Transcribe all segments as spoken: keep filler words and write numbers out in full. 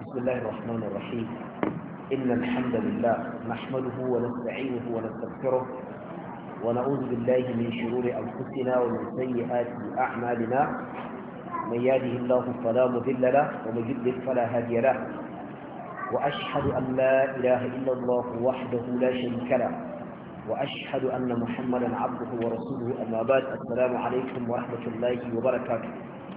بسم الله الرحمن الرحيم إن الحمد لله نحمده ونستعينه ونستغفره ونعوذ بالله من شرور أنفسنا ومن سيئات أعمالنا من يهده الله فلا مضل له ومن يضلل فلا هادي له وأشهد أن لا إله إلا الله وحده لا شريك له وأشهد أن محمدا عبده ورسوله أما بعد السلام عليكم ورحمة الله وبركاته.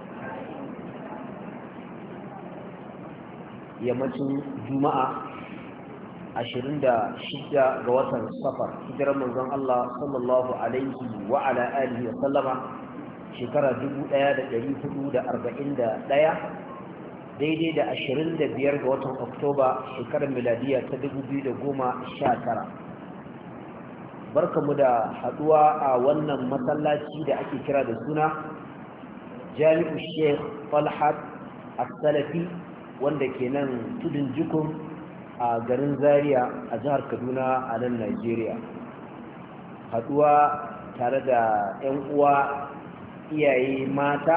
yammacin juma'a ashirin da shida ga watan safar hijirar manzon Allah sallallahu alaihi wa ala alihi wa sallama shekara dubu ɗaya da ɗari hudu da arba'in da ɗaya daidai da ashirin da biyar ga watan oktoba shekarar miladiya ta dubu biyu da goma sha tara. Barkamu da haduwa a wannan masallaci da ake kira da suna Jami'u Sheikh Talhat As-Salafi wanda ke nan tudun jikun a garin Zaria a jihar Kaduna a nan Najeriya. Haduwa tare da 'yan uwa iyaye mata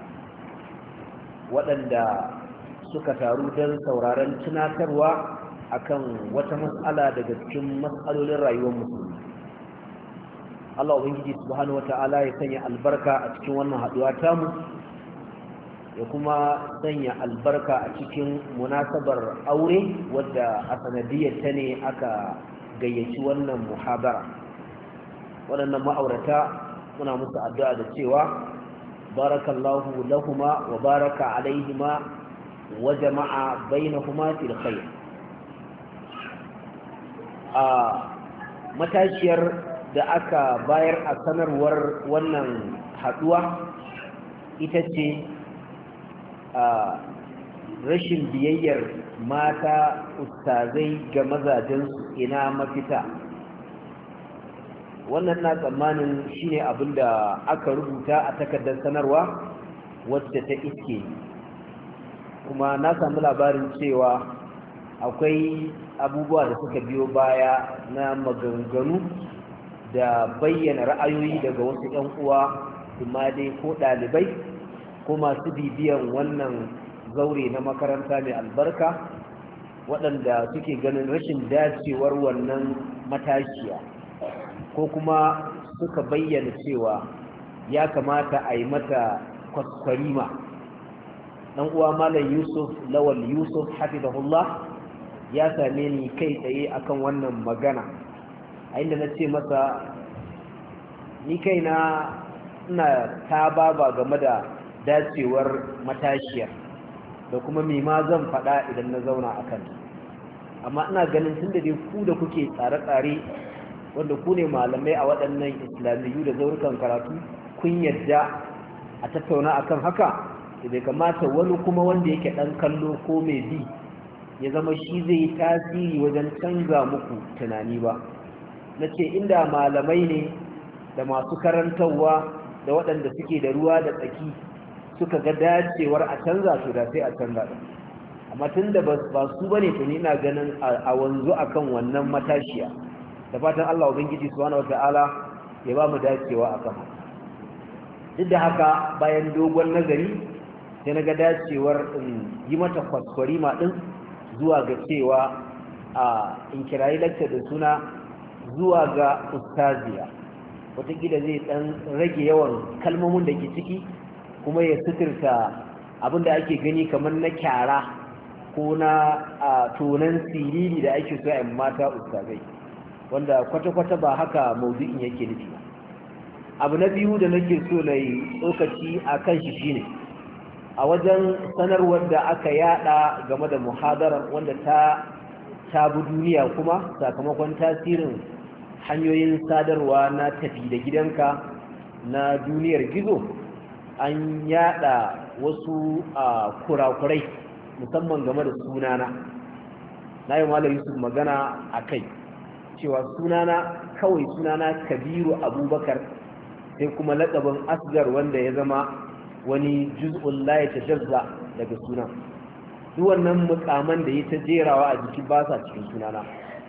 waɗanda suka taru don sauraron tunatarwa akan wata matsala daga cikin matsalolin rayuwar musulmi. Allah Ubangiji subhanahu wata'ala ya sanya albarka a cikin wannan haduwa tamu ya kuma sanya albarka a cikin munasabar aure wadda a sanadiyar ta ne aka gayyaci wannan muhabara. Waɗannan ma'aurata muna musu addu'a da cewa barakallahu lahuma wa baraka alaihima wa jama'a bainahuma fil khair. A matashiyar da aka bayar a sanarwar wannan haduwa ita ce a rashin biyayyar mata ustazai ga mazajensu ina mafita. Wannan na tsammanin shine abin da aka rubuta a takardar sanarwa wacce ta iske, kuma na samu labarin cewa akwai abubuwa da suka biyo baya na maganganu da bayyana ra'ayoyi daga wasu 'yan uwa kuma dai ko ɗalibai ko masu bibiyan wannan zaure na makaranta mai albarka waɗanda suke ganin rashin dacewar wannan matashiya, ko kuma suka bayyana cewa ya kamata a yi mata kwaskwarima. ɗan uwa malam yusuf lawal yusuf hafizahullah ya same ni kai tsaye akan wannan magana, a inda na ce masa ni kaina ina ta baba game da dacewar matashiyar da kuma me ma zan faɗa idan na zauna a kan, amma ina ganin tun da dai ku da kuke tsare-tsare wanda ku ne malamai a waɗannan islamiyu da zaurukan karatu kun yadda a tattauna akan haka, da bai kamata wani kuma wanda yake ɗan kallo ko mai bi ya zama shi zai yi tasiri wajen canza muku tunani ba. na ce inda malamai ne da masu karantarwa da waɗanda suke da ruwa da tsaki suka ga dacewar a canza su da sai a canza ɗin, amma tun da ba su ba ne tuni ina ganin a wanzu akan wannan matashiya, da fatan Allah Ubangiji subhanahu wata'ala ya ba mu dacewa akan. Duk da haka bayan dogon nazari sai na ga dacewar in yi mata kwaskwarima ɗin zuwa ga cewa a in kirayi lakta da suna zuwa ga ustaziya, wataƙila zai ɗan rage yawan kalmomin da ke ciki kuma ya suturta abinda ake gani kamar na kyara ko na tonan siriri da ake so a mata ustazai, wanda kwata-kwata ba haka maudu'in yake nufi. Abu na biyu da nake so na yi tsokaci a kan shi shine a wajen sanarwar da aka yada game da muhadarar wanda ta tabu duniya kuma sakamakon tasirin hanyoyin sadarwa na tafi da gidanka na duniyar gizo, an yada wasu kurakurai musamman game da sunana. na yi malam yusuf magana a kai cewa sunana kawai sunana kabiru abubakar sai kuma laƙabin asgar wanda ya zama wani juz'un la yatajazza daga sunan. duk wannan mukaman da ya ta jerawa a jiki ba sa cikin sunana.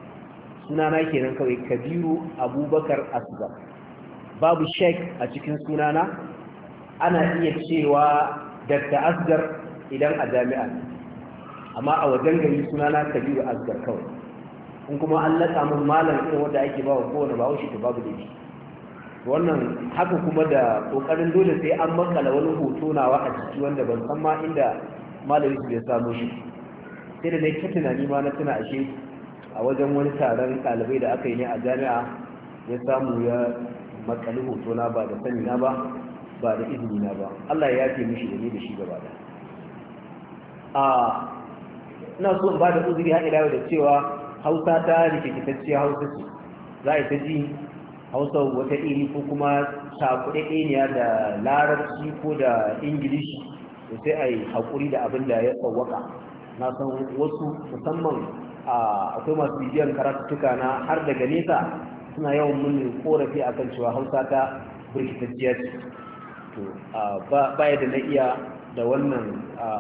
sunana kenan kawai kabiru abubakar asgar, babu sheik a cikin sunana. ana iya cewa dakta asgar idan a jami'a amma a wajen gari suna na Kabiru Asgar kawai. in kuma an latsa mun malam irin wanda ake ba wa kowane ba shi to babu da shi. wannan haka kuma da kokarin dole sai an makala wani hoto nawa a ciki wanda ban san ma inda malami su bai samu shi sai da nayi ta tunani ma na tuna ashe a wajen wani taron ɗalibai da aka yi ne a jami'a ya samu ya makali hoto na ba da sani na ba ba da izini na ba Allah ya yafe mishi da ni da shi gaba da a ina so in ba da uzuri har ila da cewa Hausa ta rikikitacciya Hausa ce za a ta ji Hausa wata iri ko kuma cakuɗaɗɗeniya da Larabci ko da Ingilishi to sai a yi haƙuri da abin da ya tsawwaka na san wasu musamman akwai masu bibiyar karatuttuka na har daga nesa suna yawan mun korafi akan cewa Hausa ta birkitacciya ce to baya da na iya da wannan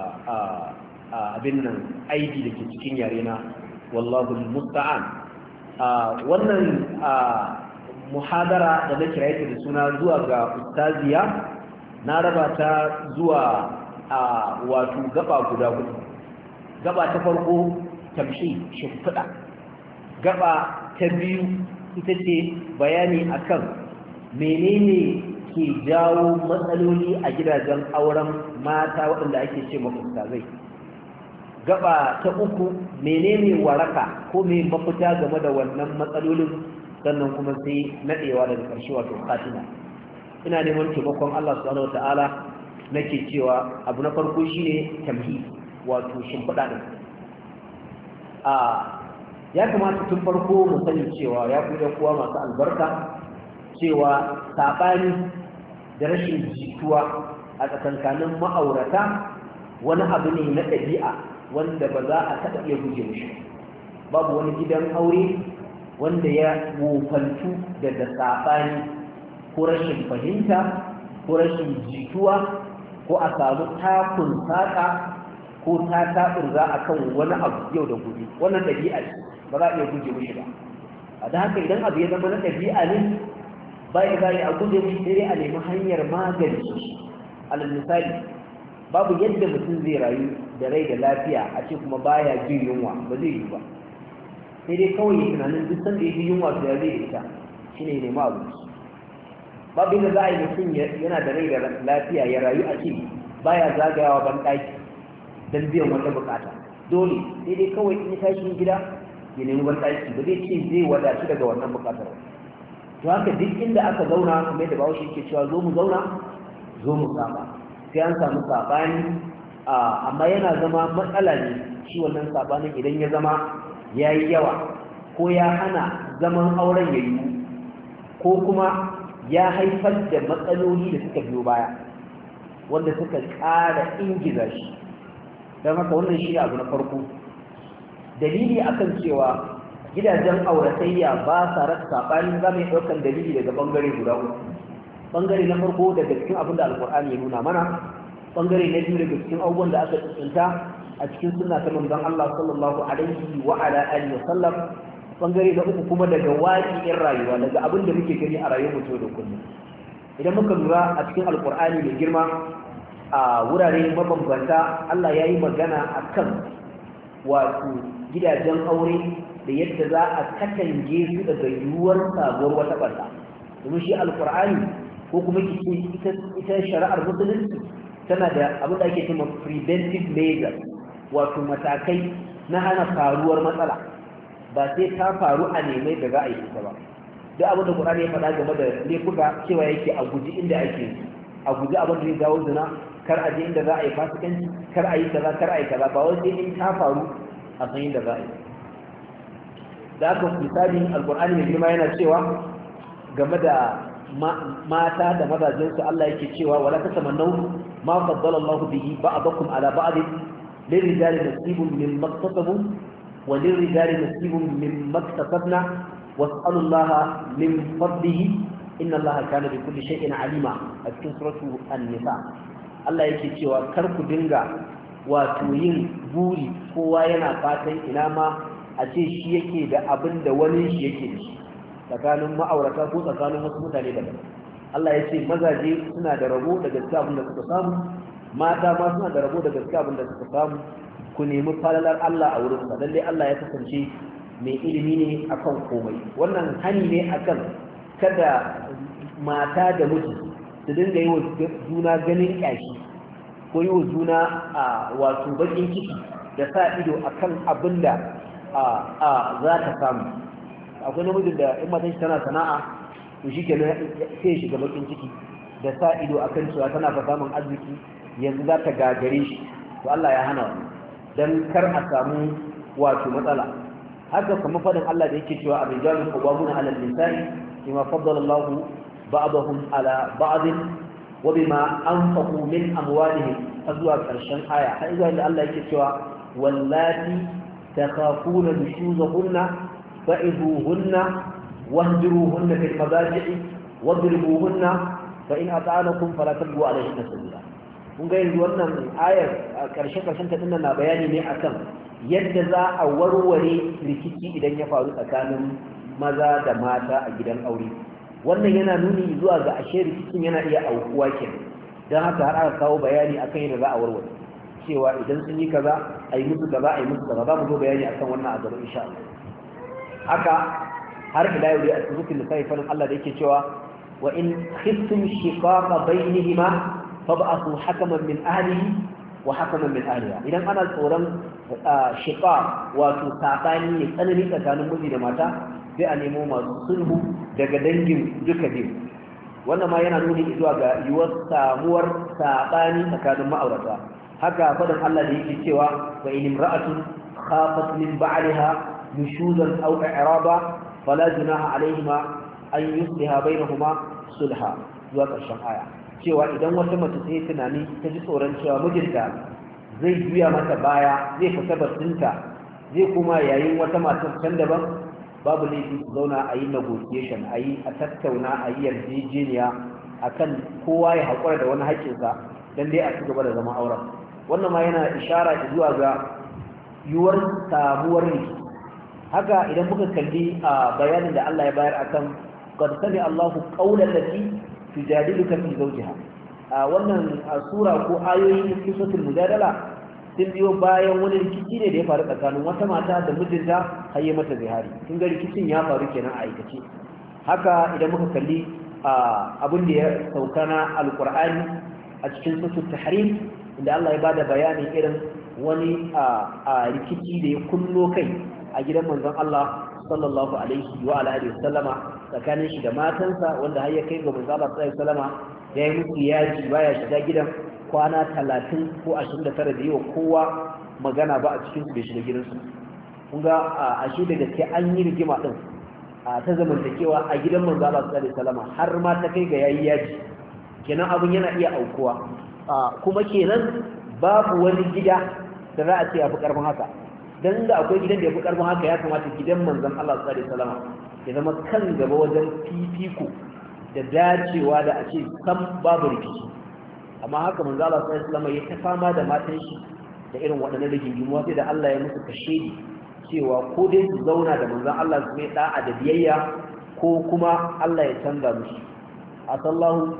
abin nan aiki da ke cikin yare na wallahu musta'an wannan muhadara da na kira yake da suna zuwa ga ustaziya na raba ta zuwa wato gaba guda hudu gaba ta farko tamshi shimfiɗa gaba ta biyu ita ce bayani akan menene ke jawo matsaloli a gidajen auren mata waɗanda ake ce mafustazai gaba ta uku menene waraka ko me mafita game da wannan matsalolin sannan kuma sai nadewa daga ƙarshe wato khatima ina neman taimakon Allah subhanahu wataala nake cewa abu na farko shine tamhid wato shimfiɗa din a ya kamata tun farko mu sani cewa ya ku ɗan uwa masu albarka cewa sabani da rashin jituwa a tsakankanin ma'aurata wani abu ne na ɗabi'a wanda ba za a taɓa iya guje mishi babu wani gidan aure wanda ya wofantu daga saɓani ko rashin fahimta ko rashin jituwa ko a samu takun saƙa ko ta taɓurza a kan wani abu yau da gobe wannan ɗabi'a ce ba za a iya guje mishi ba a da haka idan abu ya zama na ɗabi'a ne ba ya zai a guje mishi sai dai a nemi hanyar magance shi alal misali babu yadda mutum zai rayu da rai da lafiya a ce kuma baya jin yunwa ba zai yi ba sai dai kawai ya tunanin duk sanda ya ji yunwa to ya zai ita shi ne nema abu babu yadda za a yi mutum yana da rai da lafiya ya rayu a ce baya zagayawa ban ɗaki don biyan wata bukata dole sai dai kawai in tashi gida ya nemi ban ɗaki ba zai ce zai wadatu daga wannan bukatar to haka duk inda aka zauna kamar da bawo shi ke cewa zo mu zauna zo mu saba sai an samu sabani amma yana zama matsala ne shi wannan sabanin idan ya zama ya yi yawa ko ya hana zaman auren ya yi ko kuma ya haifar da matsaloli da suka biyo baya wanda suka ƙara ingiza shi don haka wannan shi abu na farko dalili akan cewa gidajen auratayya ba sa rasa saɓani za mu yi ɗaukar dalili daga ɓangare guda uku ɓangare na farko daga cikin abin da alƙur'ani ya nuna mana ɓangare na biyu daga cikin abubuwan da aka tsinta a cikin sunna ta manzon Allah sallallahu alaihi wa ala alihi wa sallam ɓangare na uku kuma daga waƙi'in rayuwa daga abin da muke gani a rayuwar mutum da kullum idan muka lura a cikin alƙur'ani mai girma a wurare mabambanta Allah ya yi magana a kan wato gidajen aure da yadda za a katange su daga yiwuwar sabuwar wata ɓarna domin shi alƙur'ani ko kuma ita shari'ar musulunci tana da abin da ake cewa preventive measures wato matakai na hana faruwar matsala ba sai ta faru a nemai da za a yi ita ba duk abin da Qur'ani ya faɗa game da laifuka cewa yake a guji inda ake a guji abin da zai dawo zina kar a je inda za a yi fasikanci kar a yi kaza kar a yi kaza ba wai sai in ta faru a san inda za a yi da haka misali alqur'ani mai girma yana cewa game da mata da mazajensu Allah yake cewa wala tatamannu ma faddala Allahu bihi ba'dakum ala ba'd lirrijali nasibun mimma iktasabu wa lirrijali nasibun mimma iktasabna was'alu Allaha min fadlihi inna Allaha kana bi kulli shay'in alima a cikin suratu an-nisa Allah yake cewa kar ku dinga wato yin buri kowa yana fatan ina ma a ce shi yake da abin da wani shi yake da shi tsakanin ma'aurata ko tsakanin wasu mutane daban Allah ya ce mazaje suna da rabo da gaske abin da suka samu mata ma suna da rabo da gaske abin da suka samu ku nemi falalar Allah a wurin sa lalle Allah ya kasance mai ilimi ne akan komai wannan hani ne akan kada mata da miji su dinga yi wa juna ganin ƙyashi ko yi wa juna a wato bakin ciki da sa ido akan abin da za ta samu. Akwai namijin da in matan shi tana sana'a to shi ke sai shiga bakin ciki da sa ido akan cewa tana fa samun arziki yanzu za ta gagare shi, to Allah ya hana wani don kar a samu wato matsala. Haka kuma fadin Allah da yake cewa ar-rijalu qawwamuna 'ala an-nisa'i bima faddala Allahu ba'dahum 'ala ba'd wa bima anfaqu min amwalihim azwa karshen aya har zuwa da Allah yake cewa wallati takhafuna nushuzahunna fa'izuhunna wahjuruhunna fil madaji'i wadribuhunna fa in ata'anakum fala tabghu 'alayhinna sabila. kun ga yanzu wannan ayar a karshe karshen ta dinnan na bayani ne akan yadda za a warware rikici idan ya faru tsakanin maza da mata a gidan aure. Wannan yana nuni zuwa ga ashe rikicin yana iya aukuwa kenan, don haka har aka kawo bayani akan yadda za a warware cewa idan sun yi kaza a yi musu kaza a yi musu kaza. Za mu zo bayani akan wannan a gaba insha Allah. Haka har ila yau dai a cikin lissafi fadin Allah da yake cewa wa in khiftum shiqaqa bainihima fab'athu hakaman min ahlihi wa hakaman min ahliha. Idan ana tsoron shiqaq wato sabani ne tsanani tsakanin miji da mata sai a nemo masu sulhu daga dangin duka biyu. Wannan ma yana nuni zuwa ga yiwuwar samuwar sabani tsakanin ma'aurata. Haka faɗin Allah da yake cewa wa in imra'atun khafat min ba'liha nushuzan aw i'raba fala junaha alayhima an yusliha bainahuma sulha zuwa ƙarshen aya. Cewa idan wata mace sai tunani ta ji tsoron cewa mijinta zai juya mata baya zai fita batunta zai kuma yayin wata matar can daban, babu laifi su zauna a yi negotiation a yi a tattauna a yi yarjejeniya akan kowa ya haƙura da wani haƙƙinsa don dai a ci gaba da zama auren. Wannan ma yana ishara zuwa ga yiwuwar samuwar rikici. Haka idan muka kalli a bayanin da Allah ya bayar akan qad sami Allahu qawlan lati tujadiluka fi zawjiha, wannan sura ko ayoyi cikin suratul mujadala sun biyo bayan wani rikici ne da ya faru tsakanin wata mata da mijinta har yi mata zihari. Kun ga rikicin ya faru kenan a aikace. Haka idan muka kalli abin da ya sauka na alqur'ani a cikin suratul tahrim inda Allah ya bada bayanin irin wani rikici da ya kunno kai a gidan manzon Allah sallallahu alaihi wa alihi wasallama tsakanin shi da matansa, wanda har ya kai ga manzon Allah sallallahu alaihi wasallama ya yi musu yaji baya shiga gidan kwana talatin ko ashirin da tara da yi wa kowa magana ba a cikin su bai shiga gidansu. Kun ga a shi da gaske an yi rigima din a ta zamantakewa a gidan manzon Allah sallallahu alaihi wasallama har ma ta kai ga yayi yaji. Kenan abun yana iya aukuwa, kuma kenan babu wani gida da za a ce a fi karfin haka. Dan da akwai gidan da ya fi karfin haka ya kamata gidan manzon Allah sallallahu alaihi wasallam ya zama kan gaba wajen fifiko da dacewa da a ce sam babu rikici. Amma haka manzon Allah sallallahu alaihi wasallam ya ta fama da matan shi da irin waɗannan rigingimu sai da Allah ya musu kashedi cewa ko dai su zauna da manzon Allah su mai da'a da biyayya ko kuma Allah ya canza musu. Asallahu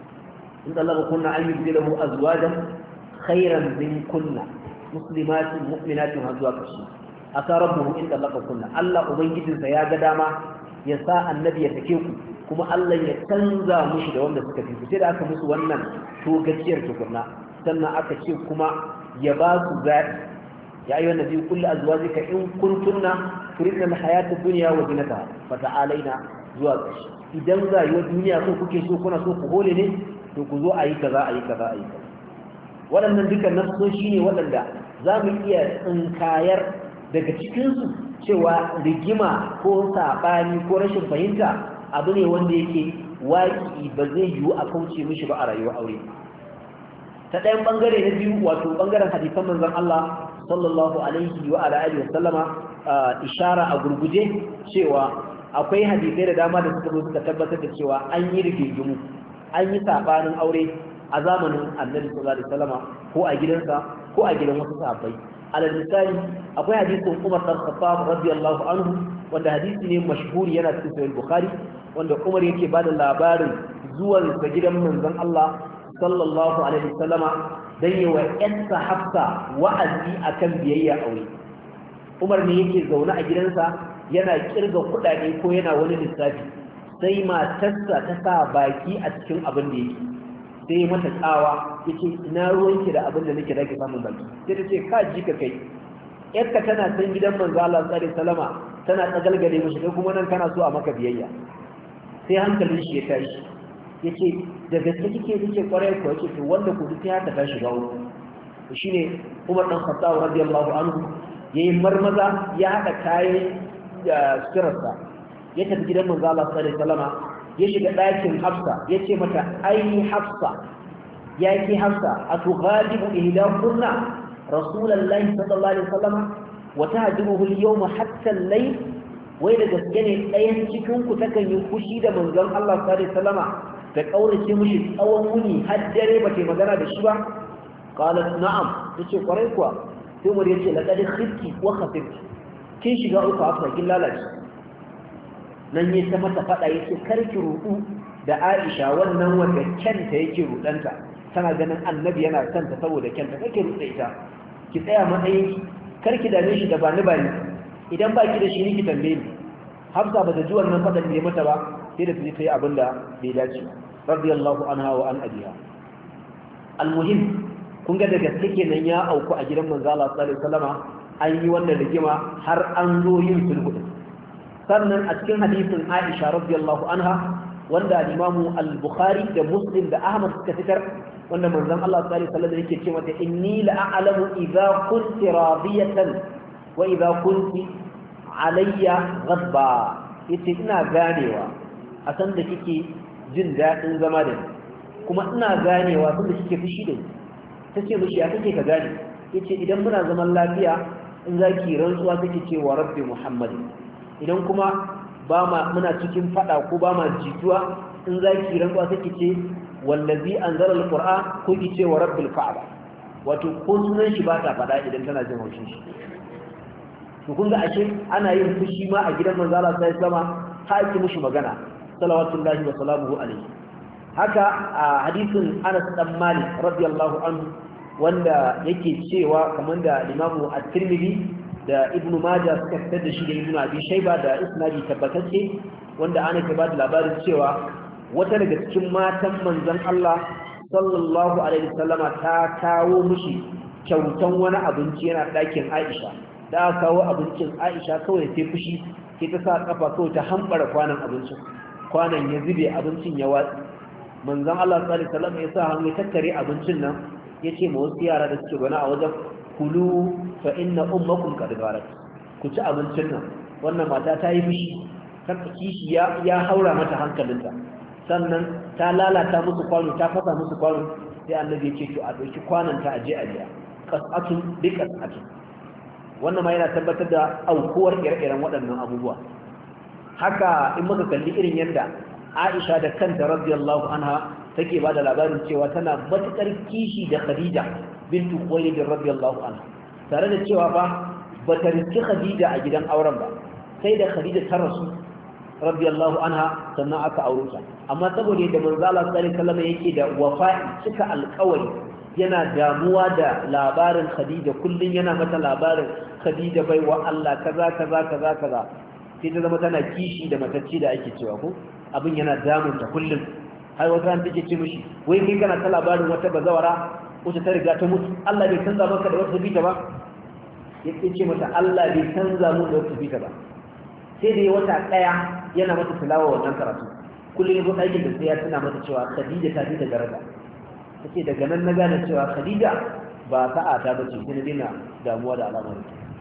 in talaba kunna an yubdilahu azwajan khairan min kunna muslimatin mu'minatin har zuwa ƙarshe. Asa rabbuhu in talaka kunna, Allah ubangijinsa ya ga dama ya sa annabi ya sake ku, kuma Allah ya canza mushi da wanda suka fi ku. Sai da aka musu wannan to gaciyar tukunna, sannan aka ce kuma ya ba su zaɓi. Ya ayyuhan nabi kullu azwajika in kuntunna turidna al-hayata ad-dunya wa zinataha fata'alaina zuwa ƙarshe. Idan rayuwar duniya so kuke so kuna so ku hole ne, to ku zo ayi kaza ayi kaza ayi kaza. Waɗannan dukkan nasoshi ne waɗanda za mu iya tsinkayar daga cikinsu cewa rigima ko saɓani ko rashin fahimta abu ne wanda yake waƙi ba zai yiwu a kauce mishi ba a rayuwar aure. Ta ɗayan ɓangare na biyu wato ɓangaren hadisan manzon Allah sallallahu alaihi wa alihi wa sallama ishara a gurguje cewa akwai hadisai da dama da suka zo suka tabbatar da cewa an yi rigingimu an yi saɓanin aure a zamanin annabi sallallahu alaihi wasallama ko a gidansa ko a gidan wasu sahabbai. Alal misali akwai hadisin Umar bin Khattab radiyallahu anhu wanda hadisi ne mashhuri yana cikin sahih Bukhari, wanda Umar yake bada labarin zuwan sa gidan manzon Allah sallallahu alaihi wasallama dan yawa ƴansa Hafsa wa'azi akan biyayya aure. Umar ne yake zaune a gidansa yana kirga kuɗaɗe ko yana wani lissafi, sai matarsa ta sa baki a cikin abin da yake, sai mata tsawa yace ina ruwanki da abin da nake da ke samun baki, sai ta ce ka ji ka kai yarka tana san gidan manzo Allah sallallahu alaihi wasallama tana tsagalgale mishi kai kuma nan kana so a maka biyayya. Sai hankalin shi ya tashi yace da gaske kike kike kwarai ko yace to wanda ku duk ya ta shiga wurin shine Umar dan Khattab radiyallahu anhu yayi marmaza ya hada kayan sirarsa ya tafi gidan manzo Allah sallallahu alaihi wasallama ya shiga ɗakin Hafsa yace mata ai Hafsa yaki Hafsa atughadibu ihdakunna rasulullahi sallallahu alaihi wasallama wa tahjuruhu al-yawma hatta al-layl, wai da gaske ne ɗayan cikin ku takan yi fushi da manzon Allah sallallahu alaihi wasallama da kaurace mishi tsawon wuni har dare ba ta magana da shi ba? Qalat na'am, tace kwarai kuwa. Sai Umar yace laqad khifti wa khafifti, kin shiga uku Hafsa kin lalace. Nan yayi ta mata fada yace karki rudu da Aisha wannan wanda kenta yake rudanta, tana ganin Annabi yana kanta saboda kenta kake ruda ita. Ki tsaya matsayin karki dame shi da bani bani, idan baki da shi ni ki tambaye ni. Hafsa bata ji wannan fadan da ya mata ba, sai da ta yi abinda bai dace. Radiyallahu anha wa an abiha. Almuhim kun ga daga take nan ya auku a gidan manzo Allah sallallahu alaihi wasallama an yi wannan rigima har an zo yin sulhu. Sannan a cikin hadisin Aisha radiyallahu anha wanda Imam al-Bukhari da Muslim da Ahmad suka fitar, wanda manzon Allah sallallahu alaihi wasallam yake cewa inni la'alamu idza kunti radiyatan wa idza kunti alayya ghadba, yace ina ganewa a san da kike jin dadin zama da ni, kuma ina ganewa sun da kike fushi da ni. Tace mishi ya kake ka gane? Yace idan muna zaman lafiya in zaki rantsuwa kake cewa rabbi muhammadin, idan kuma ba ma muna cikin fada ko ba ma jituwa in zaki rantsuwa kake ce wallazi anzala alquran ko ki ce wa rabbil ka'aba, wato ko sunan shi ba ta fada idan tana jin haushin shi. To kun ga ashe ana yin fushi ma a gidan manzo Allah sai sama haƙi mushi magana salawatullahi wa salamuhu alaihi. Haka a hadisin Anas dan Malik radiyallahu anhu wanda yake cewa kamar da Imam At-Tirmidhi da Ibn Majah suka fitar da shi da Ibn Abi Shayba da isnadi tabbatacce, wanda ana ke ba da labarin cewa wata daga cikin matan manzon Allah sallallahu alaihi wasallama ta kawo mishi kyautan wani abinci yana ɗakin Aisha. Da aka kawo abincin Aisha kawai sai fushi sai ta sa kafa kawai ta hambara kwanan abincin, kwanan ya zube abincin ya watsi. Manzon Allah sallallahu alaihi wasallam ya sa hannu ya tattare abincin nan yace ma wasu yara da suke gona a wajen, kulu fa inna ummakum qad gharat, ku ci abincin nan, wannan mata ta yi fushi, ta kishi ya ya haura mata hankalinta, sannan ta lalata musu kwano, ta fasa musu kwano. Sai Annabi ya ce to a dauki kwanan ta aje a biya, qas'atun bi qas'atin. Wannan ma yana tabbatar da aukuwar ire-iren waɗannan abubuwa. Haka in muka kalli irin yanda Aisha da kanta radiyallahu anha take bada labarin cewa tana matukar kishi da Khadija bintu Khuwaylid radiyallahu anha, tare da cewa ba bata riski Khadija a gidan auren ba, sai da Khadija ta rasu radiyallahu anha sannan aka aure ta. Amma saboda yadda manzo Allah sallallahu alaihi wasallam yake da wafa'i, cika alƙawari, yana damuwa da labarin Khadija, kullun yana mata labarin Khadija baiwa Allah kaza kaza kaza kaza, sai ta zama tana kishi da matacci da ake cewa ko abin yana damunta kullum. Har wata ran take ce mishi, wai kai kana ta labarin wata bazawara wacce ta riga ta mutu, Allah bai canza maka da wata bita ba? Yake ce mata Allah bai canza mu da wata bita ba. Sai da wata daya yana mata tilawa wannan karatu, kullum yazo aikin da sai ya tuna mata cewa Khadija ta fi da daraja. Tace daga nan na gane cewa Khadija ba sa'a ta bace, sai na dina damuwa da al'amarin.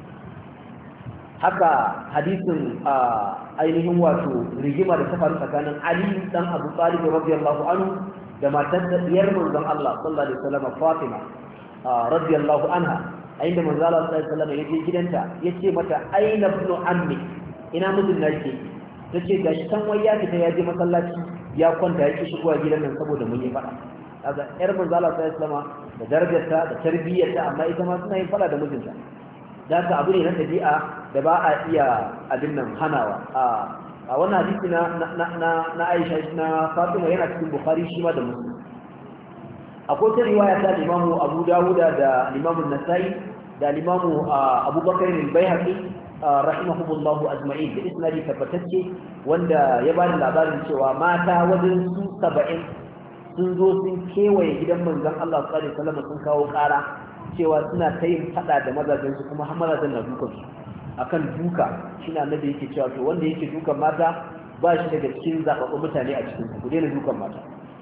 Haka hadisin ainihin wato rigima da ta faru tsakanin Ali dan Abu Talib radiyallahu anhu da matar diyar manzon Allah sallallahu alaihi wasallam Fatima radiyallahu anha, inda manzon Allah sallallahu alaihi wasallam yaje gidanta yace mata aina ibnu ammi, ina mijin nake? Tace gashi kan wai ya fita ya je masallaci ya kwanta yake shigowa gidan nan saboda mun yi fada. Kaga yar manzon Allah sallallahu alaihi wasallam da darajarta da tarbiyyarta, amma ita ma suna yin fada da mijinta. Da haka abu ne na tabi'a da ba a iya abin nan hanawa. A wannan hadisi na na na Aisha na Fatima yana cikin Bukhari shi ma da Muslim. akwai ta riwaya ta Imam Abu Dawud da Imam An-Nasa'i da Imam Abu Bakr al-Baihaqi rahimahumullahu ajma'in da isnadi tabbatacce wanda ya bada labarin cewa mata wajen su saba'in sun zo sun kewaye gidan manzon Allah sallallahu alaihi wasallam sun kawo ƙara cewa suna ta yin fada da mazajen su kuma har mazajen na dukan su akan duka shine annabi yake cewa to wanda yake dukan mata ba shi daga cikin zababbun mutane a cikin ku daina dukan mata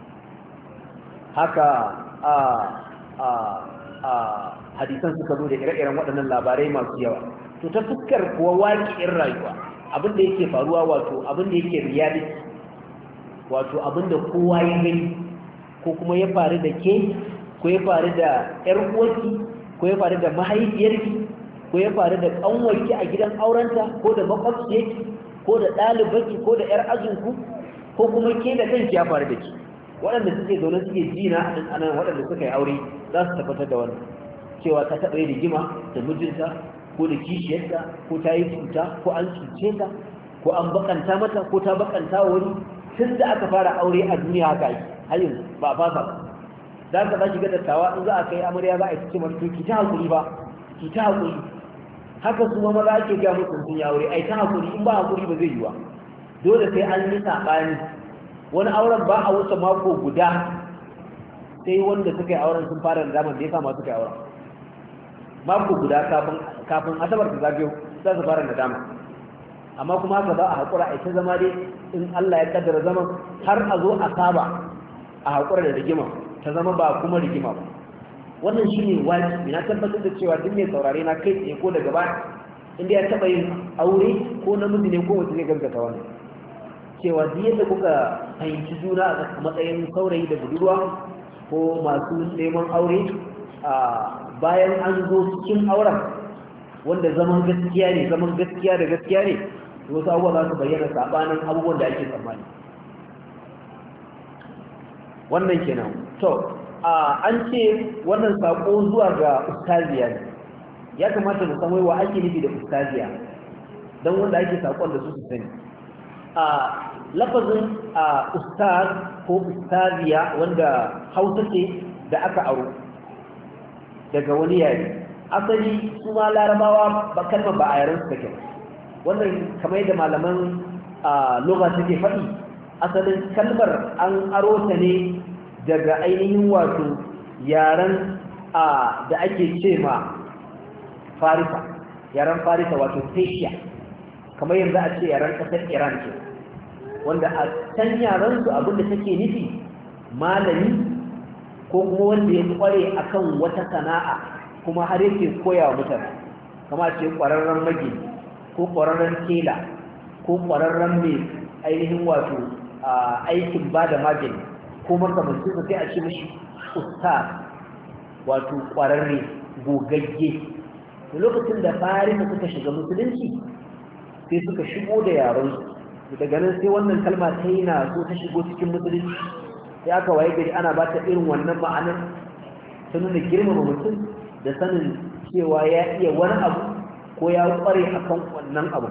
haka a a a hadisan suka zo da ire-iren waɗannan labarai masu yawa to ta fuskar kuwa waƙi'in rayuwa abin da yake faruwa wato abin da yake reality wato abin da kowa ya gani ko kuma ya faru da ke ko ya faru da ƴar uwarki ko ya faru da mahaifiyarki ko ya faru da ƙanwarki a gidan aurenta ko da makwabciyarki ko da ɗalibanki ko da ƴar ajinku ko kuma ke da kanki ya faru da ki waɗanda suke zaune suke jina a nan anan waɗanda suka yi aure za su tabbatar da wannan cewa ta taɓa yi rigima da mijinta ko da kishiyarta ko ta yi cuta ko an cuce ta ko an bakanta mata ko ta bakanta wa wani tun da aka fara aure a duniya haka yi har yanzu ba a fasa ba za ka za ki ga dattawa in za a kai amarya za a yi cikin masu ki ta haƙuri ba ki ta haƙuri haka su ma za ake gaya musu sun yi aure ai ta haƙuri in ba haƙuri ba zai yi wa dole sai an yi saɓani wani auren ba a wuce mako guda sai wanda suka yi auren sun fara da damar da ya sama suka yi auren mako guda kafin asabar da zagayo za su fara da dama amma kuma haka za a haƙura a ita zama dai in Allah ya kaddara zaman har a zo a saba a haƙura da rigima ta zama ba kuma rigima ba wannan shi ne wajibi na tabbatar da cewa duk mai saurare na kai tsaye ko daga baya inda ya taɓa yin aure ko namiji ne ko mutum zai gaskata wannan cewa duk yadda kuka fahimci juna a matsayin saurayi da budurwa ko masu neman aure a bayan an zo cikin auren wanda zaman gaskiya ne zaman gaskiya da gaskiya ne wasu abubuwa za su bayyana sabanin abubuwan da ake tsammani wannan kenan to an ce wannan sako zuwa ga ustaziya ne ya kamata mu san wa ake nufi da ustaziya don wanda ake sakon da su su sani a lafazin ustaz ko ustaziya wanda hausa ce da aka aro daga wani yare asali su ma larabawa ba kalmar ba a yaren su take wannan kamar yadda malaman lugha suke faɗi asalin kalmar an aro ta ne daga ainihin wato yaren da ake ce ma farisa yaren farisa wato persia kamar yanzu a ce yaren ƙasar iran ce wanda a can yaren su abinda take nufi malami ko kuma wanda ya kware akan wata sana'a kuma har yake koya wa mutane kama ce ƙwararren magini ko ƙwararren tela ko ƙwararren mai ainihin wato aikin ba da magani ko makamancin sai a ce mashi ustaz wato ƙwararre gogagge da lokacin da farisa suka shiga musulunci sai suka shigo da yaron daga nan sai wannan kalma ta yi na so ta shigo cikin musulunci sai aka waye gari ana ba ta irin wannan ma'anar ta nuna girmama mutum da sanin cewa ya iya wani abu ko ya kware akan wannan abu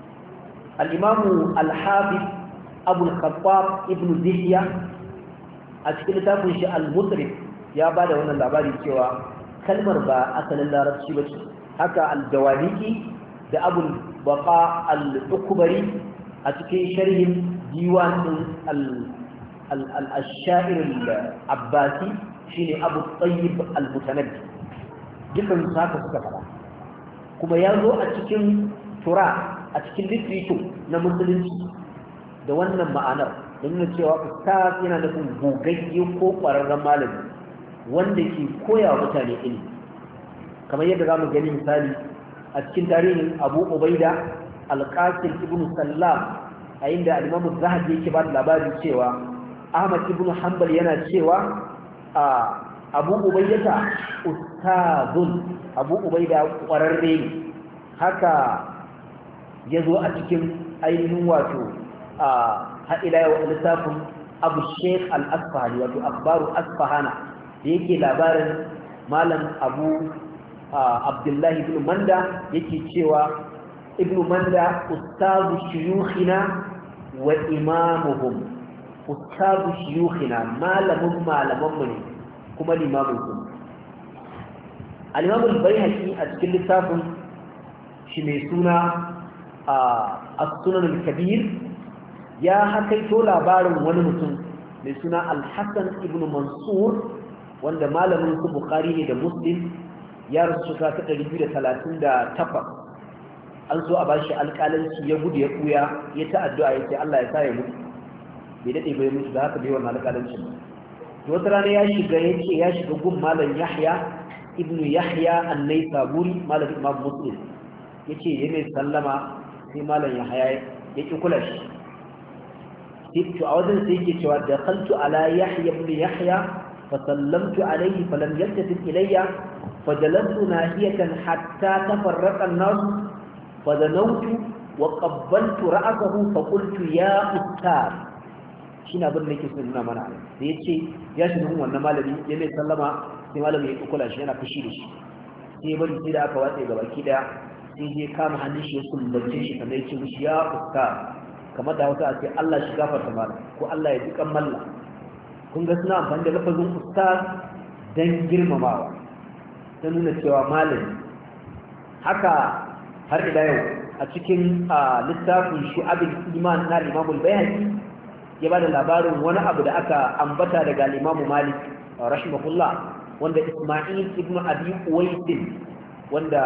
al-imamu al-hafiz abu al-khattab ibn dihiya a cikin littafin shi al-mutrif ya ba da wannan labari cewa kalmar ba asalin larabci ba ce haka al-jawaliki da abu baqa al-ukbari a cikin sharhin diwan din al-shair al-abbasi shine abu tayyib al-mutanabbi dukan saka suka fara kuma ya zo a cikin tura a cikin literature na musulunci da wannan ma'anar don nuna cewa ustaz yana nufin gogagge ko ƙwararren malami wanda ke koya wa mutane ilimi kamar yadda za mu gani misali a cikin tarihin abu ubaida alƙasir ibn sallam a inda alimamu zahabi yake ba da labarin cewa ahmad ibn hanbal yana cewa a abu ubaidata ustazun abu ubaida ƙwararre ne haka ya zo a cikin ainihin wato a haɗila yau lissafin abu sheikh al-asfahani wato akbaru asfahana da yake labarin malam abu abdullahi ibn manda yake cewa ibn manda ustazu shuyukhina wa imamuhum ustazu shuyukhina malamin malamanmu ne kuma limamin sunna al-imam al-baihaqi a cikin littafin shi mai suna as-sunan al-kabir ya hakaito labarin wani mutum mai suna al-hasan ibn mansur wanda malamin su bukhari ne da muslim ya rasu shekara ta ɗari biyu da talatin da takwas an so a bashi alƙalanci ya gudu ya ɓuya ya ta addu'a ya ce Allah ya sa ya mutu bai daɗe bai mutu da haka bai wannan alƙalancin to wata rana ya shiga ya ce ya shiga gun malam yahya ibnu yahya an-naisaburi malam imam muslim ya ce ya mai sallama sai malam yahya ya ƙi kula shi to a wajen sai yake cewa da kaltu ala yahya ibn yahya fa sallamtu alayhi fa lam yaltafit ilayya fa jalantu nahiyatan hatta tafarraqa an-nas fa danawtu wa qabbaltu ra'sahu fa qultu ya ustaz shine abin da yake so nuna mana da yace ya shiga wannan malami ya mai sallama sai malami ya kula shi yana fushi da shi sai bari sai da aka watsa gaba ki daya sai je kama hannun shi ya sumbace shi kamar yace mishi ya ustaz kamar da hausa a ce Allah shi gafarta mana ko Allah ya ji kan malla kun ga suna amfani da lafazin ustaz dan girmamawa ta nuna cewa malami haka har ila yau a cikin littafin shu'abul iman na Imam al-Baihaqi ya bada labarin wani abu da aka ambata daga Imam Malik rahimahullah wanda Isma'il ibn Abi Uwais wanda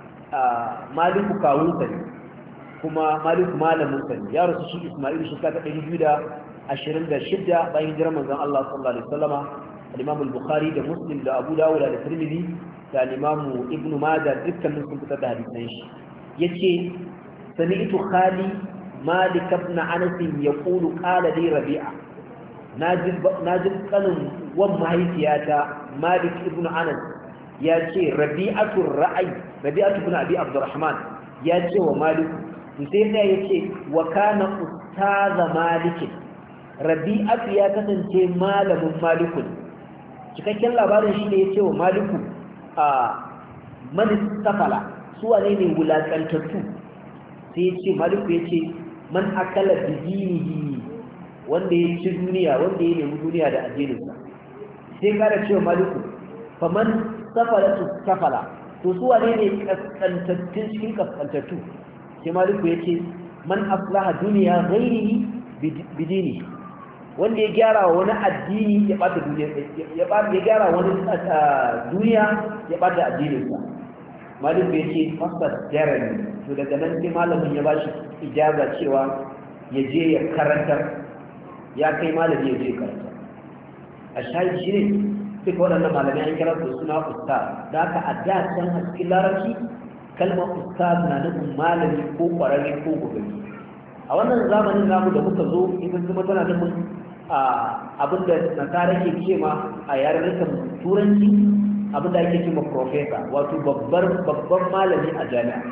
Maliku kawunsa ne kuma Malik malamin sa ya rasu shi Isma'il shi ka ta ɗari biyu da ashirin da shida bayan hijirar manzon Allah sallallahu alaihi wasallama al-Imam al-Bukhari da Muslim da Abu Dawud da Tirmidhi da al-Imam Ibn Majah dukkan sun fitar da hadisan shi yace sami'tu khali Malik ibn Anas yaqulu qala li Rabi'a najib najib kanin wan mahaifiyata Malik ibn Anas ya ce Rabi'atu ra'ay Rabi'atu ibn Abi Abdurrahman ya ce wa Malik sai da yace wa kana ustaza Malik Rabi'atu ya kasance malamin Malikun cikakken labarin shi ne yace wa Maliku a man istafala su wane ne wulakantattu sai yace Maliku yace man akala bidinihi wanda ya ci duniya wanda ya nemi duniya da addininsa sai kara cewa Maliku faman safalatu safala to su wane ne kaskantattun cikin kaskantattu sai Maliku yace man aslaha duniya ghairihi bidini wanda ya gyara wa wani addini ya bata duniya ya bata ya gyara wani duniya ya bata addininsa Maliku yace fasad jarani to daga nan sai malamin ya bashi ijaza cewa ya je ya karantar ya kai malami ya je karanta a shayi shi ne duka waɗannan malamai an kira su suna ustaz da aka a da can haskin larabci kalmar ustaz na nufin malami ko ƙwararre ko gogaggi a wannan zamanin namu da muka zo idan zama tana nufin abinda nasara ke ce ma a yarurrukan turanci abinda ake ce ma profesa wato babban malami a jami'a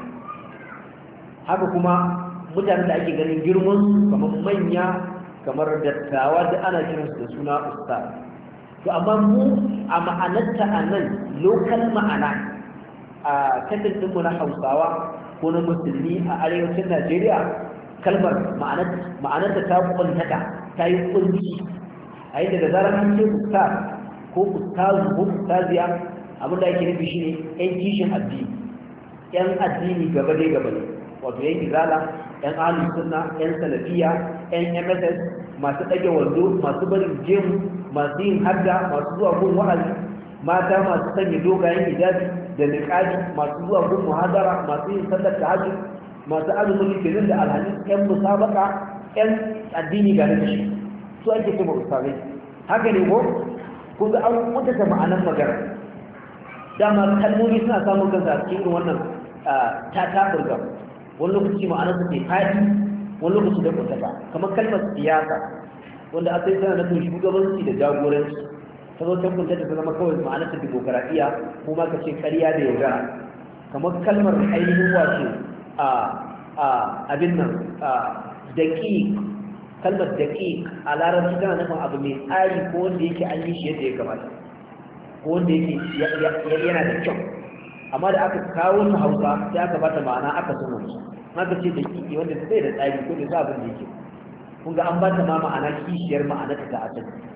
haka kuma mutanen da ake ganin girman kamar manya kamar dattawa da ana kiransu da suna ustaz to amma mu a ma'anarta a nan lokal ma'ana a katin ɗinmu na hausawa ko na musulmi a arewacin najeriya kalmar ma'anarta ta kwantata ta yi kunci a yi daga zarar an ce ustaz ko ustazu ko ustaziya abinda ake nufi shi ne yan kishin addini yan addini gaba dai gaba ne wato yan izala yan ahlus sunna yan salafiya yan M S S masu ɗage wando masu barin jemu masu yin hadda masu zuwa gun wa'azi mata masu sanya dogayen hijabi da niqabi masu zuwa gun muhadara masu yin sallar tahajjud masu azumin litinin da alhamis yan musabaka yan addini ga nashi su ake cewa ustazai haka ne ko kun ga an mutata ma'anar magana dama kalmomi suna samun kansa a cikin wannan ta tafurga wani lokaci ma'anar su ke fadi wani lokaci da kuntaka kamar kalmar siyasa wanda aka yi tana nufin shugabanci da jagoranci ta zo ta kuntata ta zama kawai ma'anar ta dimokuraɗiyya ko ma ka ce ƙarya da yaudara kamar kalmar ainihin wato a abin nan daƙi kalmar daƙi a larabci tana nufin abu mai tsari ko wanda yake an yi shi yadda ya kamata ko wanda yake yana da kyau amma da aka kawo ta hausa sai aka bata ma'ana aka san wani maka ce da kiki wanda ta bai da tsari ko da za abin da yake kun ga an bata ma ma'ana kishiyar ma'ana ta ta asali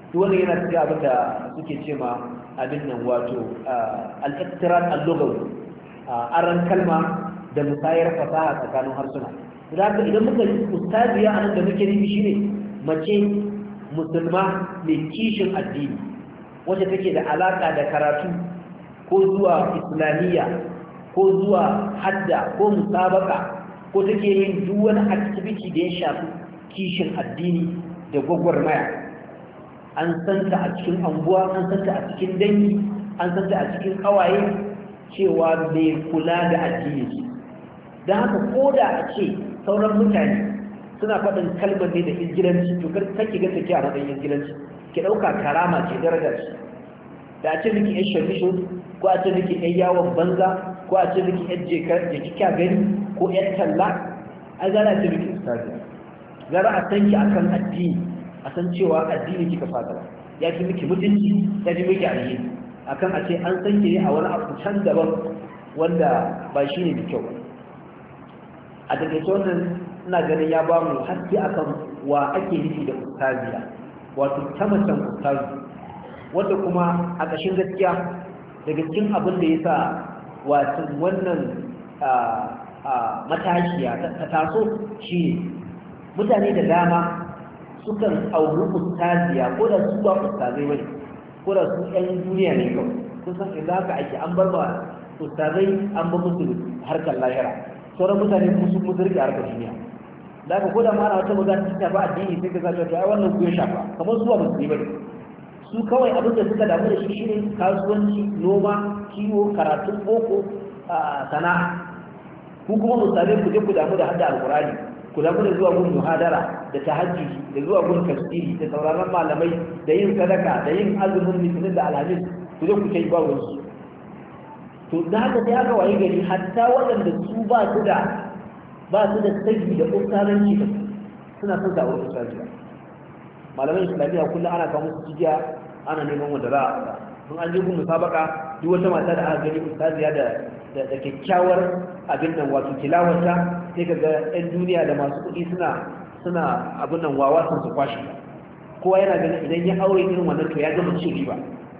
duk wannan yana cikin abin da suke ce ma abin nan wato al-iqtiran al-lughawi aran kalma da musayar fasaha tsakanin harsuna da haka idan muka yi ustaziya anan da muke nufi shine mace musulma mai kishin addini wacce take da alaka da karatu ko zuwa islamiyya ko zuwa hadda ko musabaka ko take yin duk wani activity da ya shafi kishin addini da gwagwarmaya an santa a cikin anguwa an santa a cikin dangi an santa a cikin kawaye cewa mai kula da addini don haka ko da a ce sauran mutane suna faɗin kalmar ne da ingilanci to kake ga take a matsayin ingilanci ki ɗauka karama ce daraja ce da a ce miki yan shamisho ko a ce miki yan yawon banza ko a ce miki yan jekika gani ko yan talla a gara ce miki ustazi gara a san ki akan addini a san cewa addini kika fata ya fi miki mutunci ya fi miki alheri akan a ce an san ki ne a wani abu can daban wanda ba shi ne da kyau a daga wannan ina ganin ya ba mu haske akan wa ake nufi da ustaziya wato ta macen ustazi wanda kuma a ƙashin gaskiya daga cikin abin da ya sa wato wannan matashiya ta taso shi ne mutane da dama sukan auri ustaziya ko da su ba ustazai bane ko da su ɗan duniya ne kawai kun san idan haka ake an bar ba ustazai an ba musu harkar lahira sauran mutane kuma sun musu rike harkar duniya da aka koda ma ana wata magana ta ba addini sai ka zaɓa to ai wannan ku ya shafa kamar zuwa musulmi bane su kawai abin da suka damu da shi shine kasuwanci noma kiwo karatun boko sana'a ku kuma musulmai ku je ku damu da hadda alqur'ani ku damu da zuwa gun muhadara da tahajjudi da zuwa gun tafsiri da sauraron malamai da yin sadaka da yin azumin litinin da alhamis ku je ku kai ba wasu to da haka sai aka waye gari hatta waɗanda su ba su da ba su da sagi da ustaranci da suna son zaɓar ustariya malaman islamiyya kullum ana kawo musu jijiya ana neman wanda za a ba sun an je gun musabaka duk wata mata da aka gani ustaziya da da kyakkyawar abin nan wato tilawarta sai ka ga ɗan duniya da masu kuɗi suna suna abin nan wawa sun su kwashe kowa yana ganin idan ya aure irin wannan to ya gama cin riba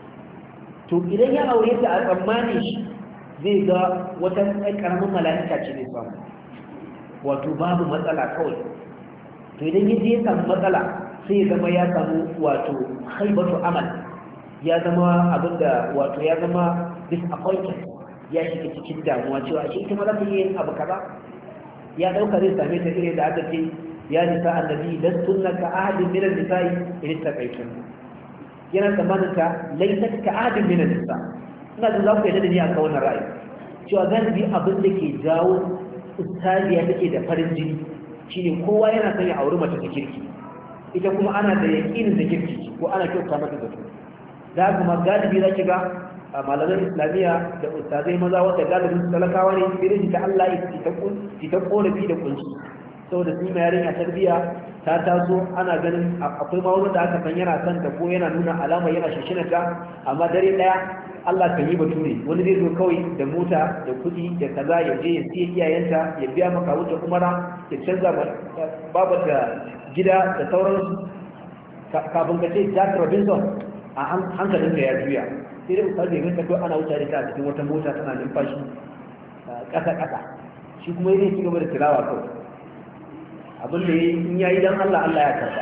to idan ya aure ta a tsammani shi zai ga wata ƙaramin mala'ika ce zai samu wato babu matsala kawai to idan ya je ya samu matsala sai ya zama ya samu wato haibatu amal ya zama abinda wato ya zama disappointed ya shiga cikin damuwa cewa shi ita ma za ta yi abu kaza ya dauka zai same ta irin da aka ce ya nisa annabi dan sunna ka ahadin min an-nisa'i in taqaytun yana tsammanin ka laysat ka ahadin min an-nisa ina da za ku yadda da ni akan wannan ra'ayi cewa galibi abin da ke jawo ustaziya take da farin jini shine kowa yana son ya auri mace ta kirki ita kuma ana da yakinin da kirki ko ana kyauta mata zato da kuma galibi za ki ga malaman islamiyya da ustazai maza wanda galibin talakawa ne irin ta Allah ya ta korafi da kunshi saboda su mai yarinya tarbiya ta taso ana ganin akwai ma wanda aka san yana son ta ko yana nuna alama yana shashinata amma dare daya Allah kan yi bature wani zai zo kawai da mota da kuɗi da kaza ya je ya siya iyayenta ya biya maka wuce umara ya canza babata gida da sauransu kafin ka ce Jack Robinson a hankalinka ya juya sai dai misali ya rinka ana wuce da ta a cikin wata mota tana numfashi ƙasa-ƙasa shi kuma yake ci gaba da tilawa kawai abin da in ya yi don Allah Allah ya karba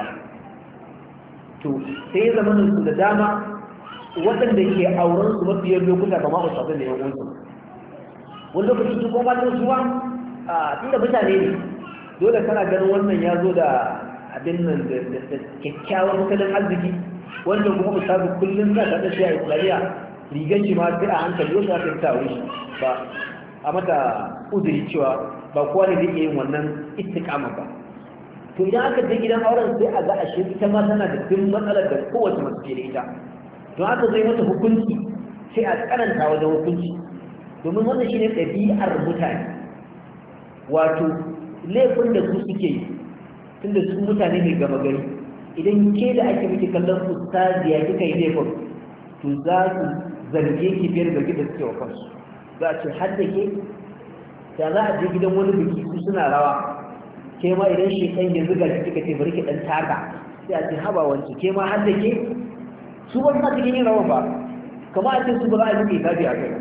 to sai ya zama su da dama waɗanda ke auren su mafiyar lokuta kama a sabon da yan wansu wani lokaci su kuma ta suwa a tunda mutane ne dole kana ganin wannan ya zo da abin nan da kyakkyawar tattalin arziki wanda kuma misali kullum za ta tashi a islamiyya rigar shi ma sai a hankali yau ta ta wuri shi ba a mata uzuri cewa ba kowa ne zai iya yin wannan istiqama ba to idan aka je gidan auren sai a ga ashe ita ma tana da duk matsalar da kowace mace ke da ita to aka zai mata hukunci sai a tsananta wajen hukunci domin wannan shine ɗabi'ar mutane wato laifin da su suke yi tunda su mutane ne gama gari idan ke da ake miki kallon ustaziya kika yi laifin to za su zarge ki fiye da zarge da suke wa kansu za a ce har da ke da za a je gidan wani biki su suna rawa ke ma idan shekan yanzu ga shi kika ce bari ki dan taka sai a ce haba wanci ke ma har da ke su ba suna cikin yin rawan ba kamar a ce su ba za a yi muke tafi a kai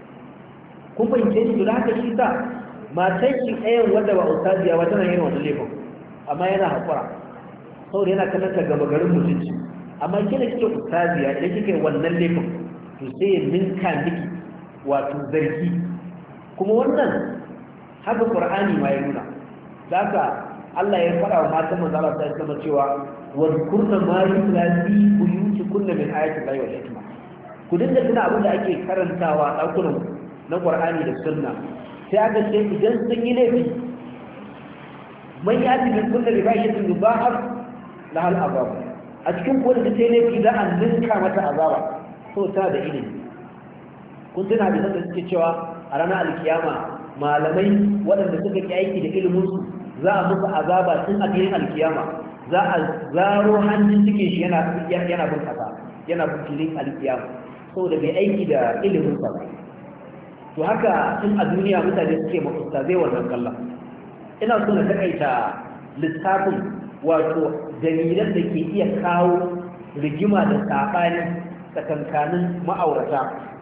kun fahimce shi da haka shi sa matan shi ɗayan wanda ba ustaziya ba tana yin wani laifin amma yana haƙura saboda yana kallon ta gaba garin mutunci amma kina kike ustaziya idan kika yi wannan laifin to sai ya ninka miki wato zargi kuma wannan haka qur'ani ma ya nuna da haka Allah ya fara wa matan manzo Allah sai kuma cewa wa kunna ma yulazi buyuti kunna min ayati llahi wal hikma ku dinga tuna abin da ake karantawa a dakunan na qur'ani da sunna sai aka ce idan sun yi laifi man yati min kulli ribashatin yubahar lahal azab a cikin kowace da sai laifi za a ninka mata azaba so ta da ilimi kun tuna da sanda suke cewa a ranar alkiyama malamai waɗanda suka ki aiki da iliminsu za a musu azaba tun a filin alkiyama za a zaro hannun cikin shi yana yana bin kasa yana bin filin alkiyama saboda bai aiki da ilimin sa to haka tun a duniya mutane suke ma ustazai wannan kallon ina so na takaita lissafin wato dalilan da ke iya kawo rigima da saɓani tsakankanin ma'aurata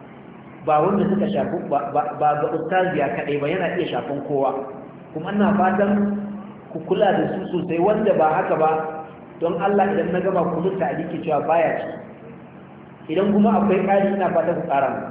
ba wanda suka shafi ba ga ustaziya kaɗai ba yana iya shafin kowa kuma ina fatan ku kula da su sosai wanda ba haka ba don Allah idan na gaba ku mutu aliki cewa baya ci idan kuma akwai ƙari ina fatan ku ƙara mu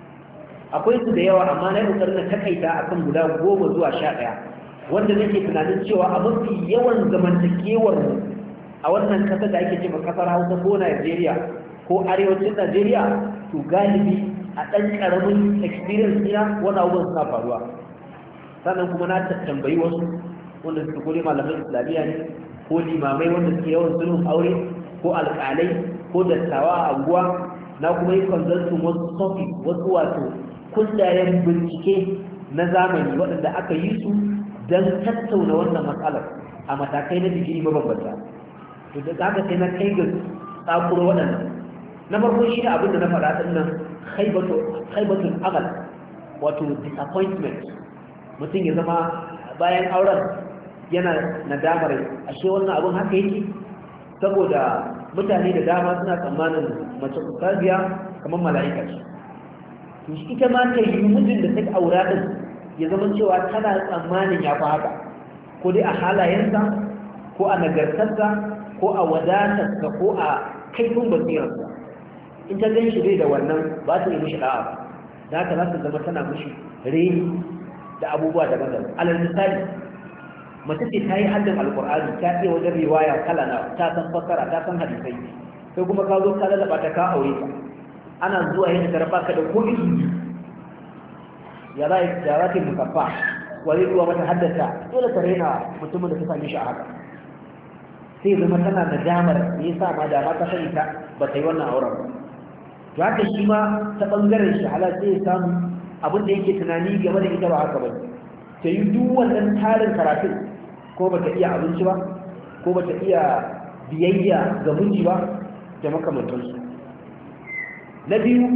akwai su da yawa amma na yi ƙoƙarin na takaita akan guda goma zuwa sha ɗaya wanda nake tunanin cewa a mafi yawan zamantakewar mu a wannan kasar da ake ce ma kasar Hausa ko Najeriya ko arewacin Najeriya to galibi a ɗan ƙaramin experience ɗina wani abubuwan suna faruwa sannan kuma na tambayi wasu wanda suke kore malaman islamiyya ne ko limamai wanda suke yawan sulhun aure ko alƙalai ko dattawa a anguwa na kuma yi consulting wasu sofi wasu wato kundayen bincike na zamani waɗanda aka yi su don tattauna wannan matsalar a matakai na digiri mabambanta to da haka sai na kai ga tsakuro waɗannan na farko shi ne abin da na faɗa ɗin nan khaibatul amal wato disappointment mutum ya zama bayan auren yana nadamar ashe wannan abin haka yake saboda mutane da dama suna tsammanin mace ustaziya kamar mala'ika ce to shi ita ma ta yi mijin da take aura din ya zama cewa tana tsammanin ya fi haka ko dai a halayensa ko a nagartarsa ko a wadatarsa ko a kaifin basirarsa in ta gan shi dai da wannan ba ta yi mishi da'a ba da haka za su zama tana mishi reni da abubuwa daban-daban alal misali mace ce ta yi haddin alkur'ani ta iya wajen riwaya kala na ta san fassara ta san hadisai sai kuma ka zo ka lalaba ta ka aure ta ana zuwa yadda ta raba ka da ko izini ya za ya za ta musaffa wani zuwa mata haddasa dole ta raina mutumin da ta sami shi a haka sai zama tana da damar me yasa ma da ma ta sani ta ba ta yi wannan auren ba to haka shi ma ta bangaren shi halal sai ya samu abin da yake tunani game da ita ba haka ba ta yi duk wannan tarin karatun ko ba ta iya abinci ba ko ba ta iya biyayya ga miji ba da makamantansu na biyu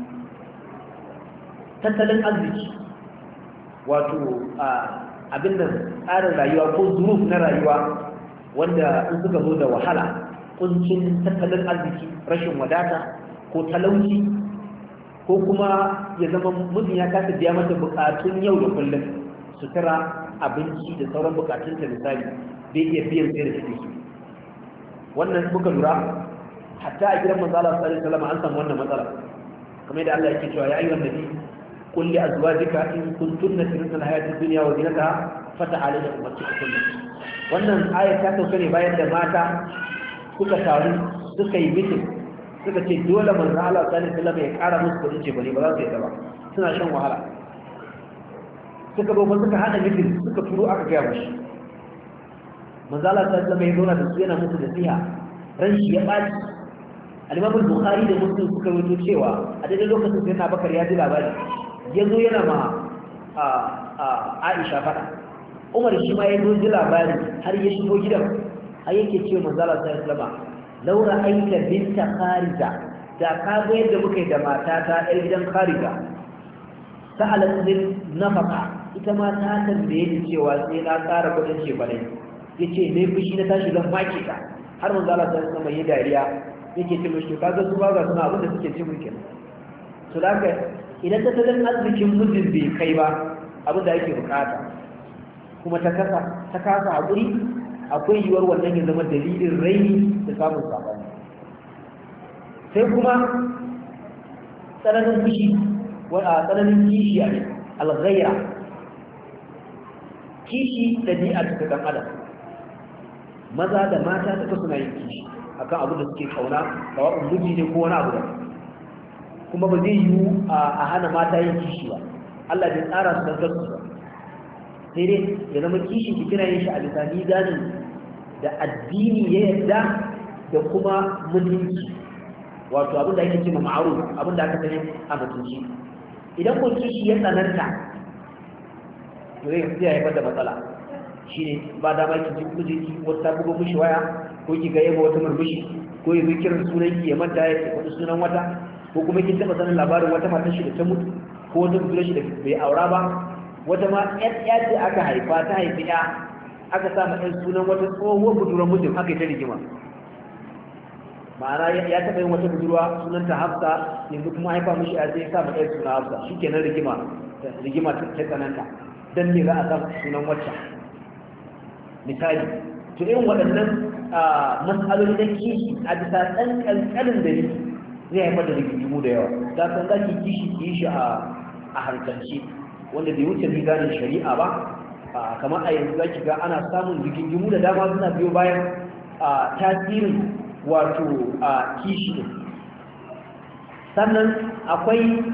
tattalin arziki wato abin da tsarin rayuwa ko zuruf na rayuwa wanda in suka zo da wahala kuncin tattalin arziki rashin wadata ko talauci ko kuma ya zama mutum ya kasa biya mata bukatun yau da kullum sutura abinci da sauran bukatun ta misali bai iya biyan sai da suke su wannan muka lura hatta a gidan manzo Allah sallallahu alaihi wasallam an samu wannan matsala kamar yadda Allah yake cewa ya ayyuhan nabi qul li azwajika in kuntunna turidna al-hayata ad-dunya wa zinataha fata'alayna ummatukunna wannan ayat ta sauka ne bayan da mata suka taru suka yi mitin suka ce dole manzo Allah sallallahu alaihi wasallam ya kara musu kudin ce bane ba za su yi ba suna shan wahala suka gobe suka hada mitin suka turo aka gaya mashi manzo Allah sallallahu alaihi wasallam ya zauna da su yana musu nasiha ran shi ya baci al-Imam al-Bukhari da Muslim suka rubuto cewa a daidai lokacin sai na Bakar ya ji labari yazo yana ma a a Aisha fada Umar shi ma yazo ji labari har ya shigo gidan har yake cewa manzo Allah sallallahu alaihi wasallam laura aika binta Kharija da ka ga yadda muke da matata ɗan gidan Kharija sa'alat lin nafaqa ita ma ta tambaye ni cewa sai na ƙara kudin ce bane yace me fushi na tashi zan maki ta har manzo Allah sai kuma yi dariya yake ce mishi kaga su ba ga suna abin da suke ce mun kenan to da haka idan tattalin arzikin mijin bai kai ba abin da yake bukata kuma ta kasa ta kasa hakuri akwai yiwuwar wannan ya zama dalilin raini da samun sabani sai kuma tsananin fushi wa tsananin kishi a al-ghayra kishi dabi'a ta dan adam maza da mata duka suna yin kishi akan abu da suke kauna kawai miji ne ko wani abu da kuma ba zai yiwu a hana mata yin kishi ba Allah bai tsara su don kansu ba sai dai ya zama kishi ki kira yin shi a bisa mizanin da addini ya yarda da kuma mutunci wato abin da ake cewa ma'ruf abin da aka sani a mutunci idan ko kishi ya tsananta to zai zai haifar da matsala shine ba da ma ki ji mijinki wata bugo mishi waya ko ki ga yaba wata murmushi ko ya zo kiran sunan ki ya manta ya faɗi sunan wata ko kuma kin taba sanin labarin wata matar shi da ta mutu ko wata budurwa shi da bai aura ba wata ma ƴan ƴa ce aka haifa ta haifi ƴa aka sa ma ɗan sunan wata tsohuwar budurwar mutum aka yi ta rigima ma'ana ya taɓa yin wata budurwa sunanta Hafsa yanzu kuma haifa mishi a zai sa ma ɗan suna Hafsa shikenan rigima rigima ta tsananta dan ne za a sa sunan wacce misali to irin waɗannan mas'aloli da kishi a bisa ɗan ƙanƙanin dalili zai haifar da rigimu da yawa da san za ki kishi ki yi shi a harkance wanda bai wuce riganin shari'a ba kamar a yanzu za ki ga ana samun rigimu da dama suna biyo bayan tasirin wato kishi sannan akwai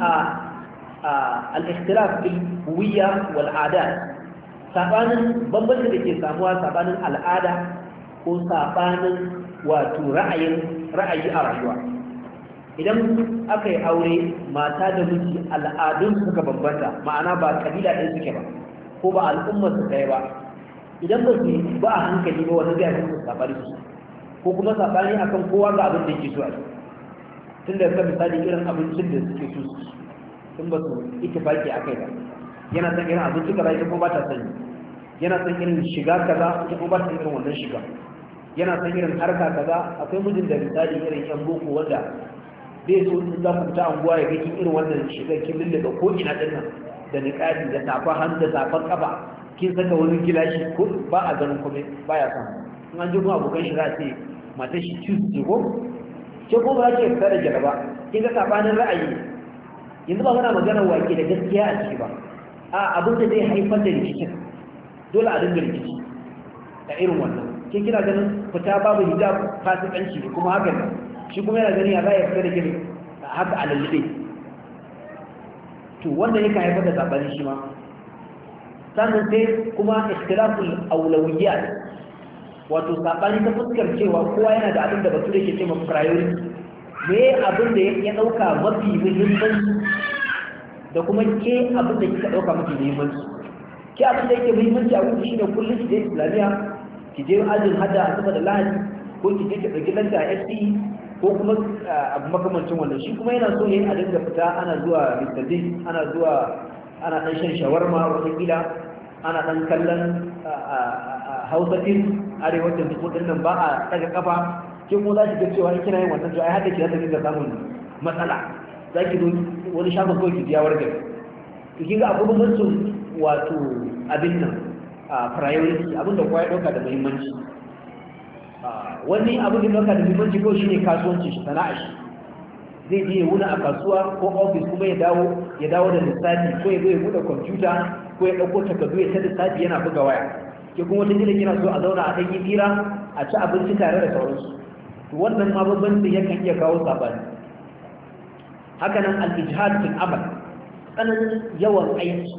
al-ikhtilaf bil huwiyya wal adat sabanin bambanci da ke samuwa sabanin al'ada ko sabanin wato ra'ayin ra'ayi a rayuwa idan aka yi aure mata da miji al'adun suka bambanta ma'ana ba kabila ɗin suke ba ko ba al'ummar su ɗaya ba idan ba su ba a hankali ba wani zai haifar sabani su ko kuma sabani akan kowa ga abin da yake so a yi tun da ka misali irin abincin da suke so su tun ba su ittifaki akai ba yana son irin abinci kaza ita kuma ba ta sani yana son irin shiga kaza ita kuma ba ta irin wannan shiga yana son irin harka kaza akwai mijin da misali irin yan boko wanda zai so in za ku fita anguwa ya gakin irin wannan shiga kin lullube ko ina din nan da niqabi da safa hannu da safan kafa kin saka wani gilashi ko ba a ganin komai baya son in an ji kuma abokan shi za a ce matar shi cus ce ko ce ko ba ce fita da jaraba kin ga sabanin ra'ayi yanzu ba muna magana wake da gaskiya a ciki ba a abin da zai haifar da rikicin dole a dinga rikici a irin wannan ke kira ganin fita babu hijab fasikanci kuma haka ne shi kuma yana gani ya za ya fita da gini haka a lullube to wannan yake haifar da sabani shi ma sannan sai kuma ikhtilaful awlawiyat wato sabani ta fuskar cewa kowa yana da abin da batu da ke cewa priority me abin da ya dauka mafi muhimmanci da kuma ke abin da kika dauka mafi muhimmanci ke abin da yake muhimmanci a wurin shine kullum ki je islamiya ki je ajin hada a saboda lahadi ko ki je ki dauki lanta a S P ko kuma abu makamancin wannan shi kuma yana so ne a dinga fita ana zuwa Mister Big ana zuwa ana dan shan shawarma wata gida ana dan kallon Hausa film arewacin tukudin nan ba a daga kafa ke kuma za ki ga cewa in kina yin wannan to ai hada ki za ta dinga samun matsala za ki zo wani shagon kawai ki biya warga to kin ga abu bambancin wato abin nan priority abin da kowa ya dauka da muhimmanci wani abin da dauka da muhimmanci kawai shine kasuwancin shi sana'a shi zai je wuna a kasuwa ko office kuma ya dawo ya dawo da lissafi ko ya zo ya bude kwamfuta ko ya dauko takardu ya ta lissafi yana buga waya ke kuma wata jira kina so a zauna a ɗanyi fira a ci abinci tare da sauransu to wannan ma babban sai yakan iya kawo sabani haka nan al-ijhad fil amal tsananin yawan aiki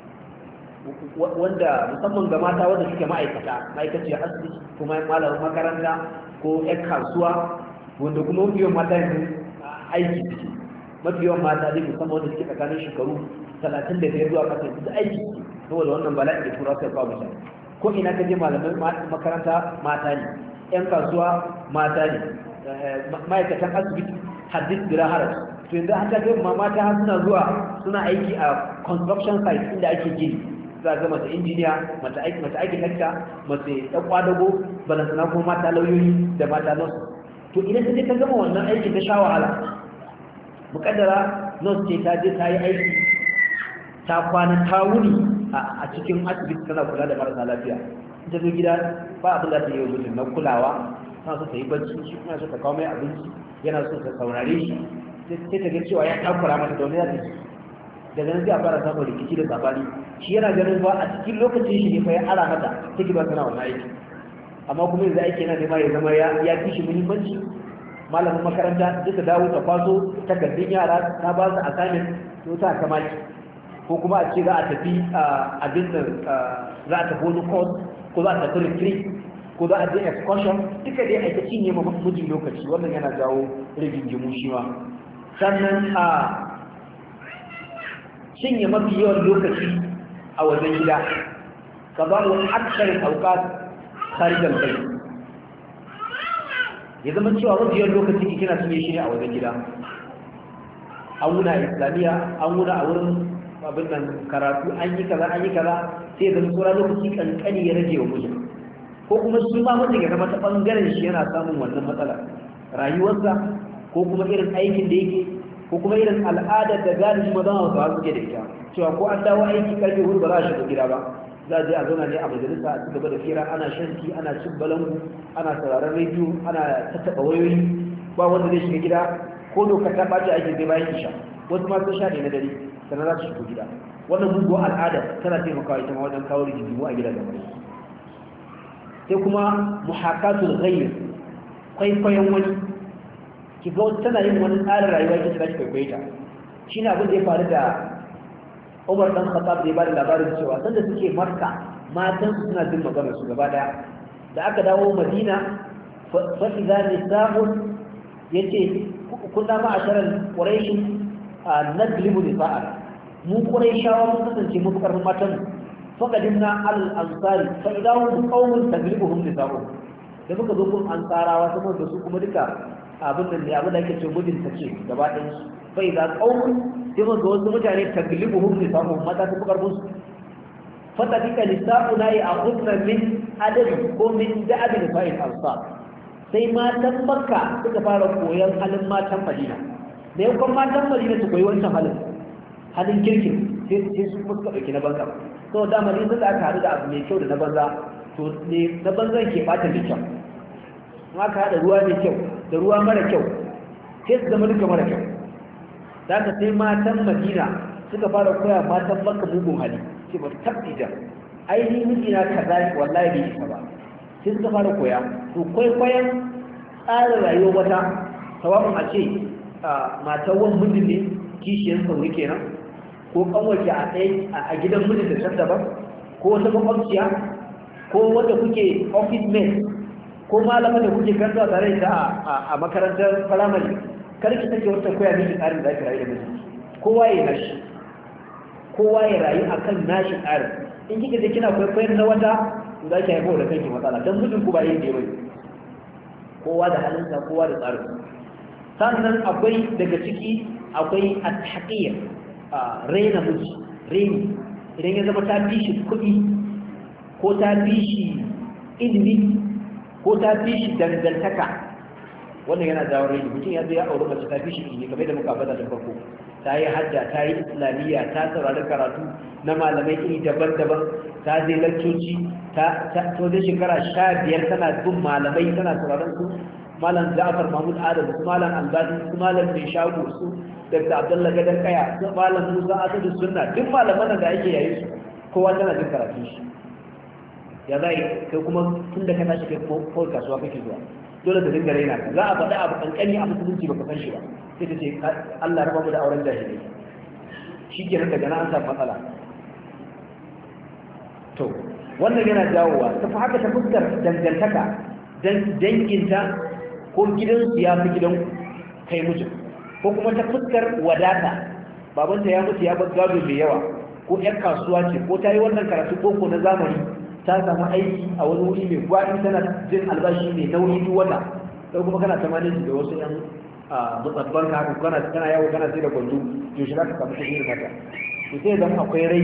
wanda musamman ga mata wanda suke ma'aikata ma'aikaci a asibiti kuma malamin makaranta ko ƴan kasuwa wanda kuma mafi yawan mata yanzu aiki suke mafi yawan mata dai musamman wanda suke tsakanin shekaru talatin da biyar zuwa ƙasa su aiki saboda wannan bala'i da tura kai kawo mutane ko ina ka je malamin makaranta mata ne ƴan kasuwa mata ne ma'aikatan asibiti hadis bila haraj to yanzu haka kai ma mata har suna zuwa suna aiki a construction site inda ake gini za ga mata injiniya mata aiki mata aiki hekta mace ɗan kwadago balantana ko mata lauyoyi da mata nasu to idan ta je ta gama wannan aikin ta sha wahala mukaddara nurse ce ta je ta yi aiki ta kwana ta wuni a cikin asibiti tana kula da marasa lafiya ta zo gida ba abin da ta yi wa mutum na kulawa tana so ta yi bacci shi kuma so ta kawo mai abinci yana so ta saurare shi sai ta ga cewa ya takura mata da wani yadda daga nan sai a fara samun rikici da sabani shi yana ganin ba a cikin lokacin shi ne fa ya ara mata take ba tana wannan aiki amma kuma yanzu aiki yana nema ya zama ya fi shi muhimmanci malamin makaranta duka dawo ta kwaso takardun yara ta ba su assignment to ta kamaki ko kuma a ce za a tafi abin da za a tafi wani course ko za a tafi retreat ko za a je excursion duka dai aika cinye ma mijin lokaci wannan yana jawo rigingimu shi ma sannan a cinye mafi yawan lokaci a wajen gida ka ba mu aksarin auqat kharij al-bayt ya zama cewa mafi yawan lokaci kina cinye shi ne a wajen gida an wuna islamiyya an wuna a wurin abin nan karatu an yi kaza an yi kaza sai zama tsora lokaci kankani ya rage wa mijin ko kuma shi ma mutum ya zama ta bangaren shi yana samun wannan matsala rayuwarsa ko kuma irin aikin da yake ko kuma irin al'adar da galibi maza hausawa suke da ita cewa ko an dawo aiki karfe hudu ba za a shiga gida ba za a je a zauna ne a majalisa a cigaba da fira ana shanti ana cin balangu ana sauraron rediyo ana tattaɓa wayoyi ba wanda zai shiga gida ko doka ta ɓace aiki zai bayan isha wasu ma sun sha ne na dare sannan za su shigo gida wannan mugu al'ada tana taimakawa ita ma wajen kawo rigingimu a gida da mai sai kuma muhakatul ghayr kwaikwayon wani ki ga tana yin wani tsarin rayuwa ki tsaya ki kwaikwaye ta shine abin da ya faru da Umar dan Khattab da ya bada labarin cewa sanda suke Makka matan su suna jin maganar su gaba daya da aka dawo Madina fa idza nisa'un yace kunna ma asharal quraish nadlibu nisa'a mu quraishawa mun kasance mu karfin matan faqadimna al-ansari fa idza hum qawmun taglibuhum nisa'u da muka zo kun ansarawa saboda su kuma duka abin nan ne abin da ake ce gudun ta ce gaba ɗin su fa idza qawmun sai mun ga wasu mutane taglibuhum nisa'u mata su karfin su fata fika nisa'una ya'khudna min adabi ko min da'abi nisa'il ansar sai matan Makka suka fara koyon halin matan Madina da yankon matan Madina su koyi wancan halin halin kirkin sai su kuma suka ɗauki na banza sau da Madina suka aka haɗu da abu mai kyau da na banza to ne na banzan ke ɓata da kyau in aka haɗa ruwa mai kyau da ruwa mara kyau sai su zama duka mara kyau za ka sai matan Madina suka fara koya matan Makka mugun hali ce ba tabbi da ainihin mijina kaza wallahi bai isa ba sai suka fara koya to kwaikwayon tsarin rayuwar wata sawa'un a ce matan wani mijin ne kishiyar sauri kenan ko kanwace a ɗaya a gidan mijin da can daban ko wata makwabciya ko wanda kuke office mate ko malamin da kuke kanta tare da a makarantar firamare kar ki take wata koya miki tsarin da ake rayu da miji kowa ya nashi kowa ya rayu akan nashi tsarin in kika je kina kwaikwayon na wata za ki haifar da kanki matsala don mijin ku ba yin da bane kowa da halinsa kowa da tsarin sannan akwai daga ciki akwai at-taqiyya raina miji raini idan ya zama ta fi shi kuɗi ko ta fi shi ilimi ko ta fi shi dangantaka wannan yana jawo raini mutum ya zo ya auri mace ta fi shi ilimi kamar da muka faɗa da farko ta yi hajja ta yi islamiyya ta saurari karatu na malamai iri daban-daban ta zai lakcoci ta wajen shekara sha biyar tana bin malamai tana sauraron su malam ja'far mahmud adam su malam albani su malam mai shago su dr abdullah gadan kaya su malam musa asadu sunna duk malaman da ake yayi su kowa tana jin karatun shi ya zai kai kuma tun da ka tashi kai kuma kawai kasuwa kake zuwa dole ta dinga raina ka za a faɗi abu kankani a musulunci baka san shi ba sai ta ce Allah raba mu da auren jahilai shi ke nan daga nan an samu matsala to wannan yana jawowa ta fi haka ta fuskar dangantaka danginta ko gidansu ya fi gidan kai mutu ko kuma ta fuskar wadata babanta ya mutu ya bar gado mai yawa ko yar kasuwa ce ko ta yi wannan karatu boko na zamani ta samu aiki a wani wuri mai gwani tana jin albashi mai nauyi duk wata sai kuma kana ta manage da wasu yan mutsabban ka haka kana kana yawo kana sai da gwanzo to shi zaka samu kuɗi mata to sai zan akwai rai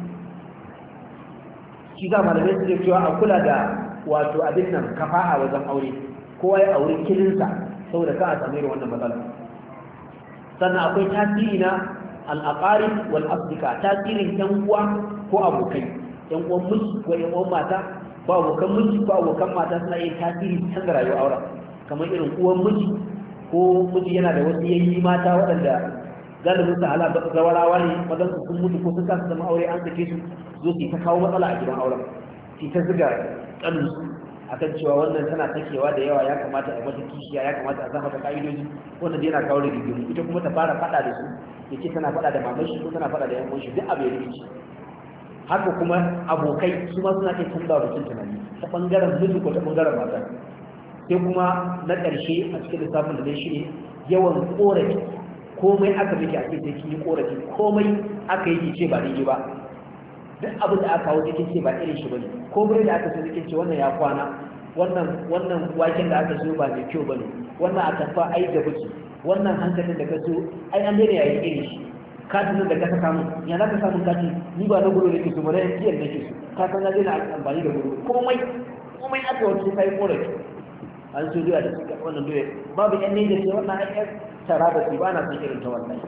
shi ga malamai su cewa a kula da wato abin nan kafa'a wajen aure kowa ya aure kilinsa saboda ka a samu irin wannan matsala. Sannan akwai tasiri na al-aqarib wal asdiqa, tasirin yan uwa ko abokai, yan uwan miji ko yan uwan mata ko abokan miji ko abokan mata suna yin tasiri can da rayuwar auren, kamar irin uwan miji ko miji yana da wasu yayi mata waɗanda galibin sa hala zawarawa ne, wadan su sun mutu ko sun kasa zama aure an sake su zo su ta kawo matsala a gidan auren, su ta zuga tsanin akan cewa wannan tana takewa da yawa, ya kamata a mata kishiya, ya kamata a sa mata ka'idoji, wannan yana kawo rigingimu, ita kuma ta fara fada da su, yace tana fada da mamar shi ko tana fada da yan uwan shi, duk abu ya rikici. Haka kuma abokai su ma suna iya canza mutum tunani ta bangaren miji ko ta bangaren mata. Sai kuma na ƙarshe a cikin lissafin da dai shi ne yawan korafi, komai aka miki a cikin kin yi korafi, komai aka yi ce ba daidai ba, duk abin da aka kawo cikin ce ba irin shi bane, ko bai da aka so cikin ce wannan ya kwana, wannan wannan waken da aka so ba mai kyau bane, wannan a tafa ai da buci, wannan hankalin da ka so ai an daina yayi irin shi, katin da ka saka mun ya za ka samu kati, ni ba na gudu nake so ba na yankin nake so, ka san na daina amfani da gudu, komai komai aka wace kai korafi an so doya da suka wannan doya babu yan ne da ce wannan ai tara da ba na son irin ta wallahi.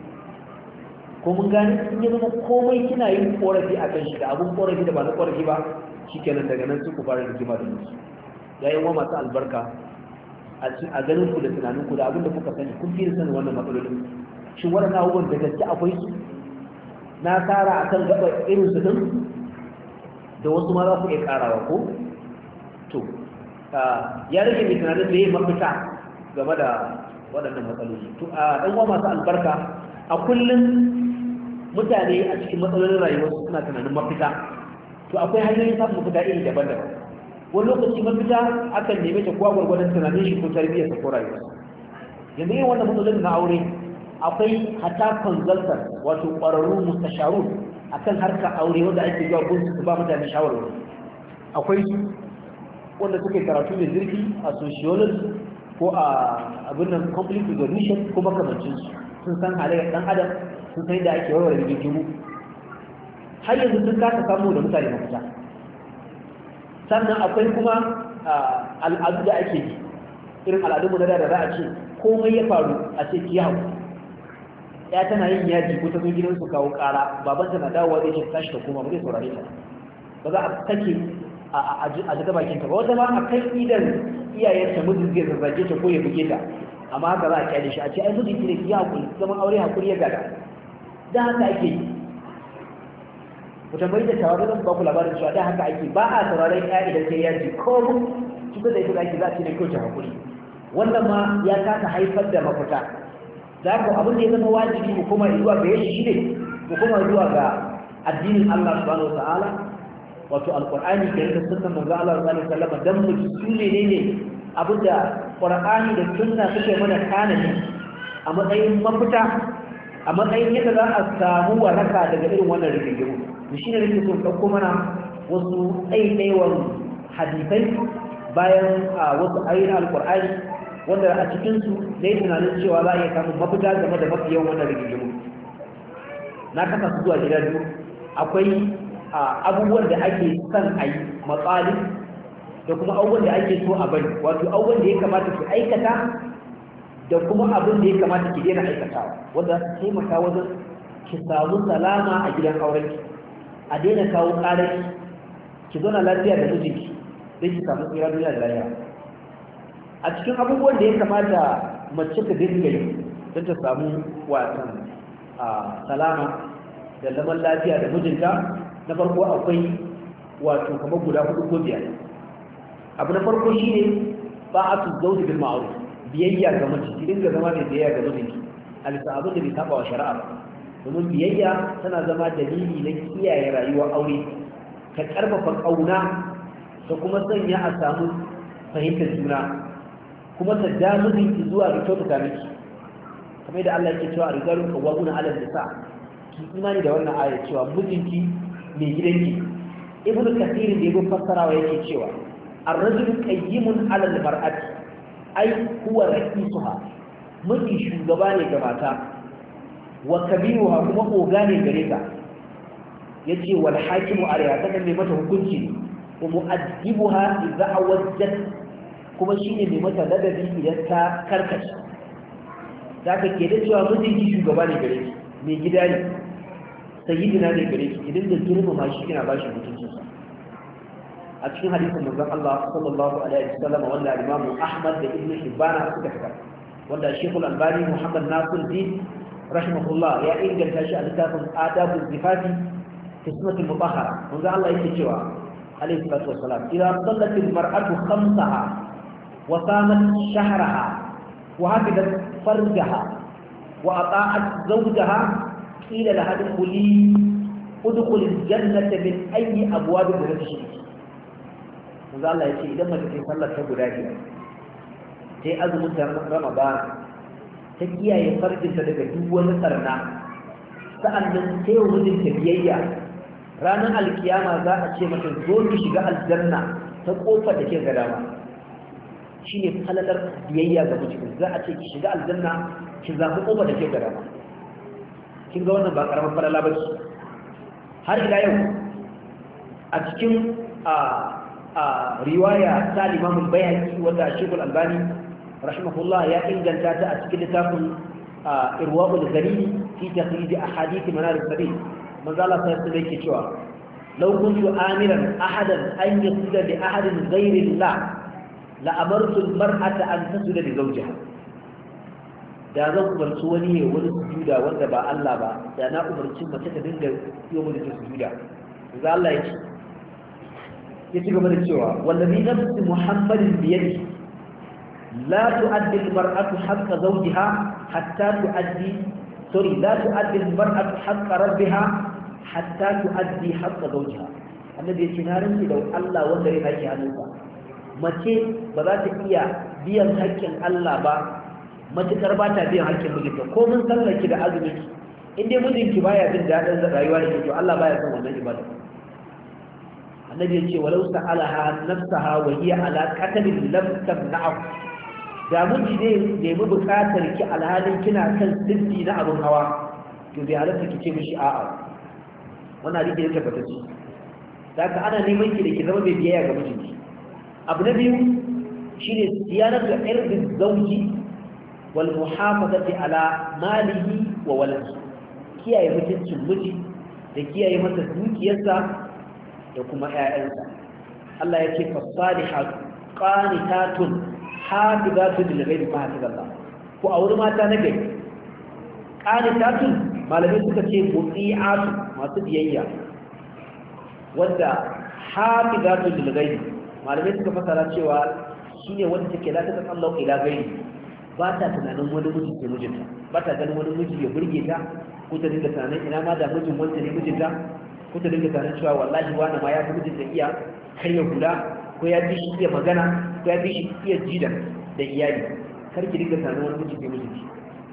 Ko mun gane in yi zama komai kina yin korafi a kan shi da abun korafi da ba na korafi ba, shikenan daga nan su ku fara rigima da musu. Yayin wa masu albarka a ganin ku da tunanin ku da abin da kuka sani kun fi sanin wannan matsalolin. Shin waɗannan abubuwan da gaske akwai su? Na tsara akan gaba irin su din da wasu ma za ku iya karawa ko? To ya rage mai tunanin da ya mafita game da waɗannan matsaloli. To a ɗan wa masu albarka a kullum mutane a cikin matsalolin rayuwarsu suna tunanin mafita, to akwai hanyoyin samun mafita iri daban-daban. Wani lokaci mafita akan neme ta kowa gwargwadon tunanin shi ko tarbiyyar sa ko rayuwarsa. Yanzu yin wannan matsalolin na aure akwai hata consultant, wato ƙwararru mustasharu akan harkar aure wanda ake zuwa gun su ba mutane shawarwari. Akwai su wanda suke karatu mai zurfi a sociology ko a abin nan conflict resolution ko makamancin su, sun san halayyar ɗan adam, sun sai da ake warware rigingimu. Har yanzu sun kasa samu da mutane mafita. Sannan akwai kuma al'adu da ake yi, irin al'adunmu na da za a ce komai ya faru a ce ki hau ya tana yin yaji ko ta zo gidansu kawo ƙara, babanta na dawowa zai ce tashi ta koma ba zai saurare ta ba, za a take a jika bakinta ba, wata ma a kan idan iyayenta mijin zai zazzage ta ko ya buge ta, amma haka za a kyale shi a ce ai mijin ki ne ki haƙuri, zaman aure haƙuri ya gada. Da haka ake yi. Ku tambayi da tawagar zan ba ku labarin cewa da haka ake, ba a sauraron ya idan sai yaji ko cuta da ita ake za a ce ne kyauta haƙuri. Wannan ma ya kasa haifar da mafita. Da haka abin da ya zama wajibi mu koma zuwa ga yashi shi ne mu koma zuwa ga addinin Allah subhanahu wa ta'ala, wato alqur'ani da yake sunnan manzo Allah sallallahu alaihi wasallam, dan mu su ne ne abinda qur'ani da sunna suke mana tanani a matsayin mafita, a matsayin yadda za a samu waraka daga irin wannan rigingimu. Shi ne nake so ɗauko mana wasu ɗaiɗaiwan hadisai bayan a wasu ayoyin alqur'ani wanda a cikinsu zai tunanin cewa za a iya samun mafita game da mafi yawan wannan rigingimu. Na kasa su zuwa gida biyu. Akwai abubuwan da ake son a yi matsali da kuma abubuwan da ake so a bari, wato abubuwan da ya kamata su aikata da kuma abin da ya kamata ki daina aikatawa, wanda za su taimaka wajen ki samu salama a gidan aurenki, a daina kawo ƙarar ki zauna lafiya da mijinki don ki samu tsira duniya da lafiya. A cikin abubuwan da ya kamata mace ta dinga yi don ta samu wasan salama da zaman lafiya da mijinta, na farko akwai wato kamar guda hudu ko biyar. Abu na farko shine ba'atu zawji bil ma'ruf, biyayya ga miji, ki dinga zama mai biyayya ga mijinki a bisa abin da bai saba wa shari'a ba, domin biyayya tana zama dalili na kiyaye rayuwar aure, ka karfafa kauna da kuma sanya a samu fahimtar juna, kuma ta ja mijinki zuwa ga kyautata miki, kamar da Allah yake cewa rijalun qawwamuna 'ala an-nisa, ki imani da wannan aya cewa mijinki mai gidanki. Ibn Kathir da yake fassarawa yake cewa ar-rajulu qayyimun 'ala al-mar'ati, ai huwa ra'isuha, miji shugaba ne ga mata, wa kabiruha kuma oga ne gare ta, yace wal hakimu 'alayha, sanan mai mata hukunci, wa mu'addibuha idza awajjat, kuma shine mai mata ladabi idan ta karkace zaka ke da cewa mijinki shugaba ne gare ki mai gida ne sayyidina ne gare ki idan da girmama shi kina bashi mutuncinsa a cikin hadisin manzon Allah sallallahu alaihi wasallam wanda Imam Ahmad da Ibn Hibban suka fitar wanda Sheikh Al-Albani Muhammad Nasiruddin rahimahullah ya inganta shi a littafin Adabul Zifati fi Sunnatul Mutahhara manzon Allah yake cewa alaihi salatu wassalam idza sallat al-mar'atu khamsaha wa samat shahraha wa hafidat farjaha wa ata'at zawjaha qila laha udkhuli udkhuli al-jannata min ayyi abwab al-rizq manzo Allah ya ce idan mace ta sallar ta guda biyar sai azumin ta Ramadan ta kiyaye farjinta daga duk wani tsarna sa'annan sai wurin ta biyayya ranar alkiyama za a ce mata zo ki shiga aljanna ta kofar da ke ga dama shine falalar biyayya ga miji za a ce ki shiga aljanna ki zafi kofar da ke ga dama kin ga wannan ba karamar falala ba ce har ila yau a cikin a a riwaya ta Imam al-Baihaqi wanda Sheikh Al-Albani rahimahullah ya inganta ta a cikin littafin Irwaul Ghalil fi takhrij ahadith manar al-sabil manzo Allah sai sai yake cewa law kuntu amiran ahadan an yasjuda li ahadin ghayri Allah la amartu al-mar'ata an tasjuda li zawjiha da zan umarci wani ne wani sujuda wanda ba Allah ba da na umarci mace ta dinga yi wa mijinta sujuda manzo Allah ya ce ya ci gaba da cewa wallazi nafsi muhammadin biyadi la tu'addi al-mar'atu haqqa zawjiha hatta tu'addi sorry la tu'addi al-mar'atu haqqa rabbiha hatta tu'addi haqqa zawjiha annabi yace na rinki da Allah wanda ya yake hannunsa mace ba za ta iya biyan haƙƙin Allah ba matukar ba ta biyan haƙƙin mijinta ko mun sallaki da azumi in dai mijinki baya jin daɗin rayuwa da ke to Allah baya son wannan ibada annabi ya ce walau sa'alaha nafsaha wa hiya ala qatlin lam tamna'u da miji ne nemi bukatar ki alhalin kina kan siddi na abun hawa to bai halatta ki ce mishi a'a wannan hadisi yake tabbata ce daga ana neman ki da ki zama mai biyayya ga mijinki abu na biyu shine siyanatu irdi zawji wal muhafazati ala malihi wa waladihi kiyaye mutuncin miji da kiyaye masa dukiyarsa da kuma ƴaƴansa Allah ya ce fasalihatu qanitatun hafizatun lil ghaibi ma hafizallah ko aure mata na gari qanitatun malamai suka ce muti'atu masu biyayya wanda hafizatun lil ghaibi malamai suka fasara cewa shine wanda take la ta tsallau ila ghaibi ba ta tunanin wani miji ke mijinta ba ta ganin wani miji ya burge ta ko ta dinga tunanin ina ma da mijin wanda ne mijinta ko ta dinga tunanin cewa wallahi wani ma ya fi mijinta iya karya hula ko ya fi shi iya magana ko ya fi shi iya jida da iyali kar ki dinga tunanin wani miji ke mijinki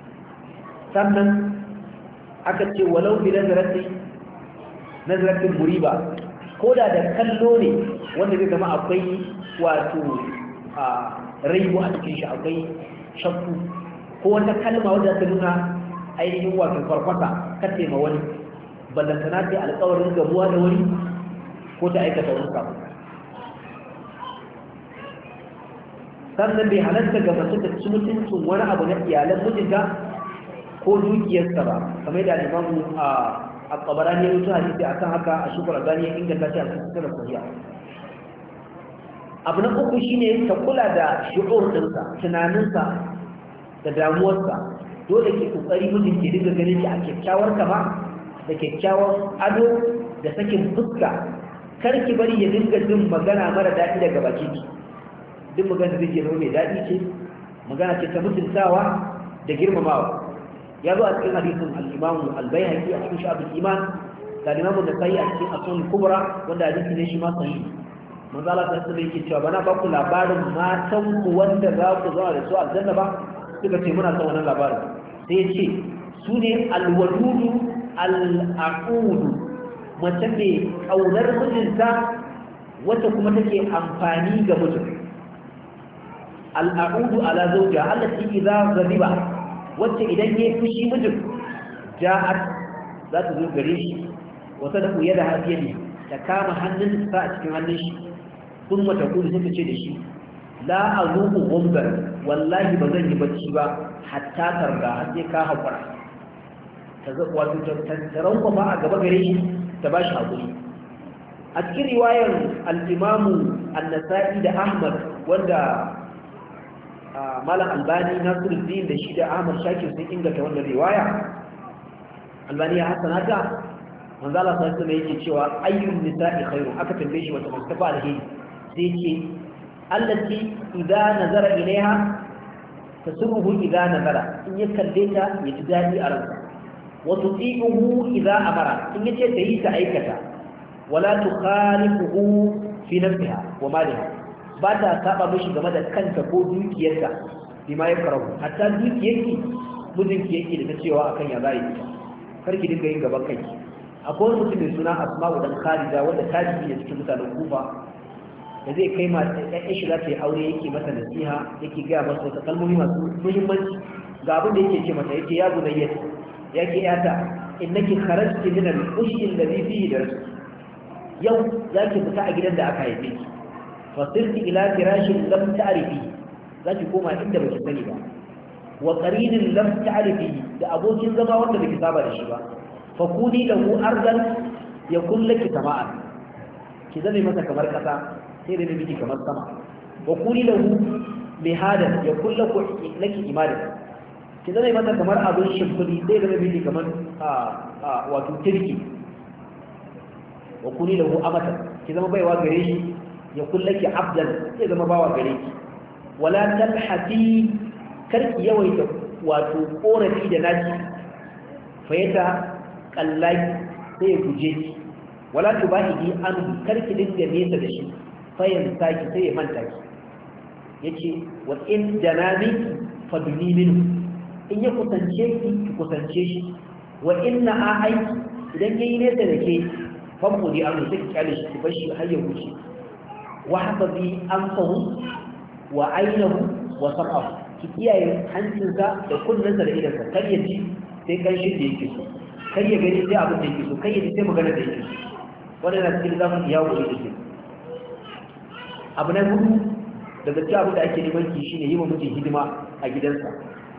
sannan aka ce walau bi nazarati nazaratin muriba ko da da kallo ne wanda zai zama akwai wato a raibu a cikin shi akwai shakku ko wata kalma wadda ta nuna ainihin wato farfasa kace ma wani ballantana ta alƙawarin gabuwa da wani ko ta aikata wani sabu sannan bai halatta ga mace ta ci mutuncin wani abu na iyalan mijinta ko dukiyarsa ba kamar da limamu a tsabarani ya wuce hadisi a kan haka a shukar gani ya inganta shi a cikin da kuriya abu na uku shine ta kula da shi'ur ɗinsa tunaninsa da damuwarsa dole ke kokari mijin ke dinga ganin shi a kyakkyawar kama da kyakkyawan ado da sakin fuska kar ki bari ya dinga jin magana mara daɗi daga baki ki duk magana da zai mai daɗi ce magana ce ta mutuntawa da girmamawa ya zo a cikin hadisin al-Imam al-Baihaqi a cikin Shu'ab al-Iman da Imam an-Nasa'i a cikin As-Sunan Kubra wanda hadisi ne shi ma sahihi manzo Allah ta sabai yake cewa bana ba ku labarin matan ku wanda za ku zo da su aljanna ba suka ce muna son wannan labarin sai ya ce su ne al-wadudu al-aqudu mace mai kaunar mijinta wacce kuma take amfani ga mijin al-aqudu ala zawja allati idza ghadiba wacce idan yayi fushi mijin ja'at za ta zo gare shi wata da kuya da hafiya ne ta kama hannun sa a cikin hannun shi kun mata kudu sai ta ce da shi la azuqu ghumbar wallahi ba zan yi bacci ba hatta tarda har sai ka hakura ta ga wato tattaran ko ba a gaba gare shi ta bashi hakuri a cikin riwayar al-Imam an-Nasa'i da Ahmad wanda Malam Albani Nasiruddin da shi da Ahmad Shakir sun inganta wannan riwaya Albani ya hasanata manzo Allah sallallahu alaihi yake cewa ayyun nisa'i khairu aka tambaye shi wata mustafa alheri sai yake allati idza nazara ilaiha tasurruhu idza nazara in ya kalle ta ya ji dadi a ransa wa tuti'uhu idza amara in yace ta yi ta aikata wala tukhalifuhu fi nafsiha wa maliha ba ta saba mishi game da kanta ko dukiyarta bima ya karahu hatta dukiyarki mijinki yake da cewa akan ya zai ta karki dinga yin gaban kai akwai wani mutum mai suna Asma'u dan Kharija wanda tabi'i ne cikin mutanen Kufa da zai kai ma ɗan shi za ta yi aure yake mata nasiha yake gaya masa wata kalmomi masu muhimmanci ga abin da yake ce mata yake ya bunayya yake yata innaki kharajti min al-ushi alladhi fihi dars yau zaki fita a gidan da aka haife ki fasirti ila firashin lam ta'rifi zaki koma inda baki sani ba wa qarinin lam ta'rifi da abokin zama wanda baki saba da shi ba fakuni lahu ardan yakun laki sama'an ki zame masa kamar kasa sai da miki kamar sama wa kuni lahu lihadan yakun laku laki imadan ki zame masa kamar abin shimfidi sai da miki kamar a a wato tirki wa kuni lahu amatan ki zama baiwa gare shi yakun laki abdan sai zama bawa gare ki wala talhati karki yawaita wato korafi da naci fayata kallaki sai ya guje ki wala tubahi an karki dinga nesa da shi fayan saki sai ya manta ki yace wa in janami faduni minhu in ya kusance ki ki kusance shi wa inna ai idan yayi nesa da ke famudi an sai ki kyale shi ki bar shi har ya wuce wa hafazi anfahu wa aynahu wa sam'ahu ki kiyaye hancinsa da kunnensa da idansa kar ya ji sai kanshin da yake so kar ya gani sai abin da yake so kai ya ji sai magana da yake so wannan na cikin zamu iya wuri da shi abu na hudu daga cikin abin da ake neman ki shine yi wa mijin hidima a gidansa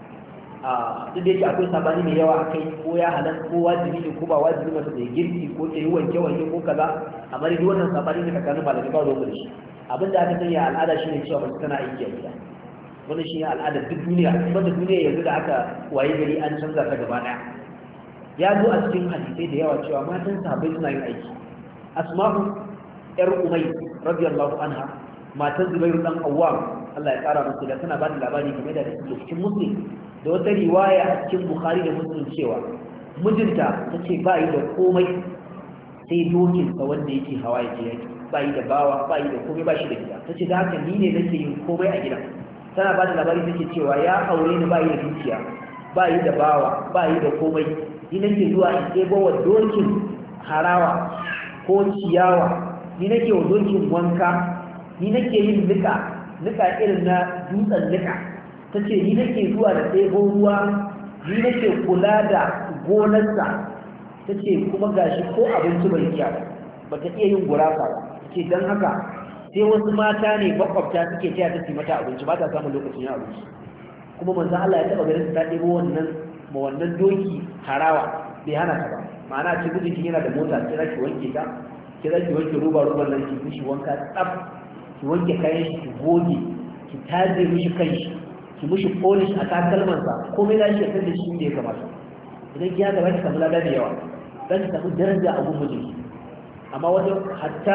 a duk da yake akwai sabani mai yawa akai ko ya halan ko wajibi ne ko ba wajibi masa da girki ko ta yi wanke wanke ko kaza amma dai wannan sabani ne tsakanin malamai ba ruwan shi abin da aka sanya al'ada shine cewa mace tana aiki a gida wannan shi ne al'adar duk duniya kuma da duniya yanzu da aka waye gari an canza ta gaba daya ya zo a cikin hadisai da yawa cewa matan sahabbai suna yin aiki asma'u yar umay radiyallahu anha matan zubairu dan awwam Allah ya kara musu da tana ba da labari game da cikin muslim da wata riwaya a cikin bukhari da muslim cewa mijinta tace ba yi da komai sai dokin sa wanda yake hawa yake yaki ba yi da bawa ba yi da komai ba shi da gida tace da haka ni ne nake yin komai a gidan tana ba da labari take cewa ya aure ni ba yi da dukiya ba yi da bawa ba yi da komai ni nake zuwa in ɗebo wa dokin harawa ko ciyawa ni nake wa dokin wanka ni nake yin nika nika irin na dutsen nika tace ni nake zuwa da ɗebo ruwa ni nake kula da gonarsa tace kuma gashi ko abinci bai kiya ba ta iya yin gurasa ba tace dan haka sai wasu mata ne bakwabta suke taya ta ci mata abinci ba ta samun lokacin yin abinci kuma manzo Allah ya taba garin ta ɗebo wannan ma wannan doki harawa bai hana ta ba ma'ana ce mijinki yana da mota sai zaki wanke ta ki zaki wanke roba roban nan ki mishi wanka tsaf ki wanke kayan shi ki goge ki taje mishi kanshi ki mishi polish a takalman sa komai da shi kan da shi da ya kamata idan ki haka zaki samu lada da yawa zaki samu daraja a gurin mijinki amma wajen hatta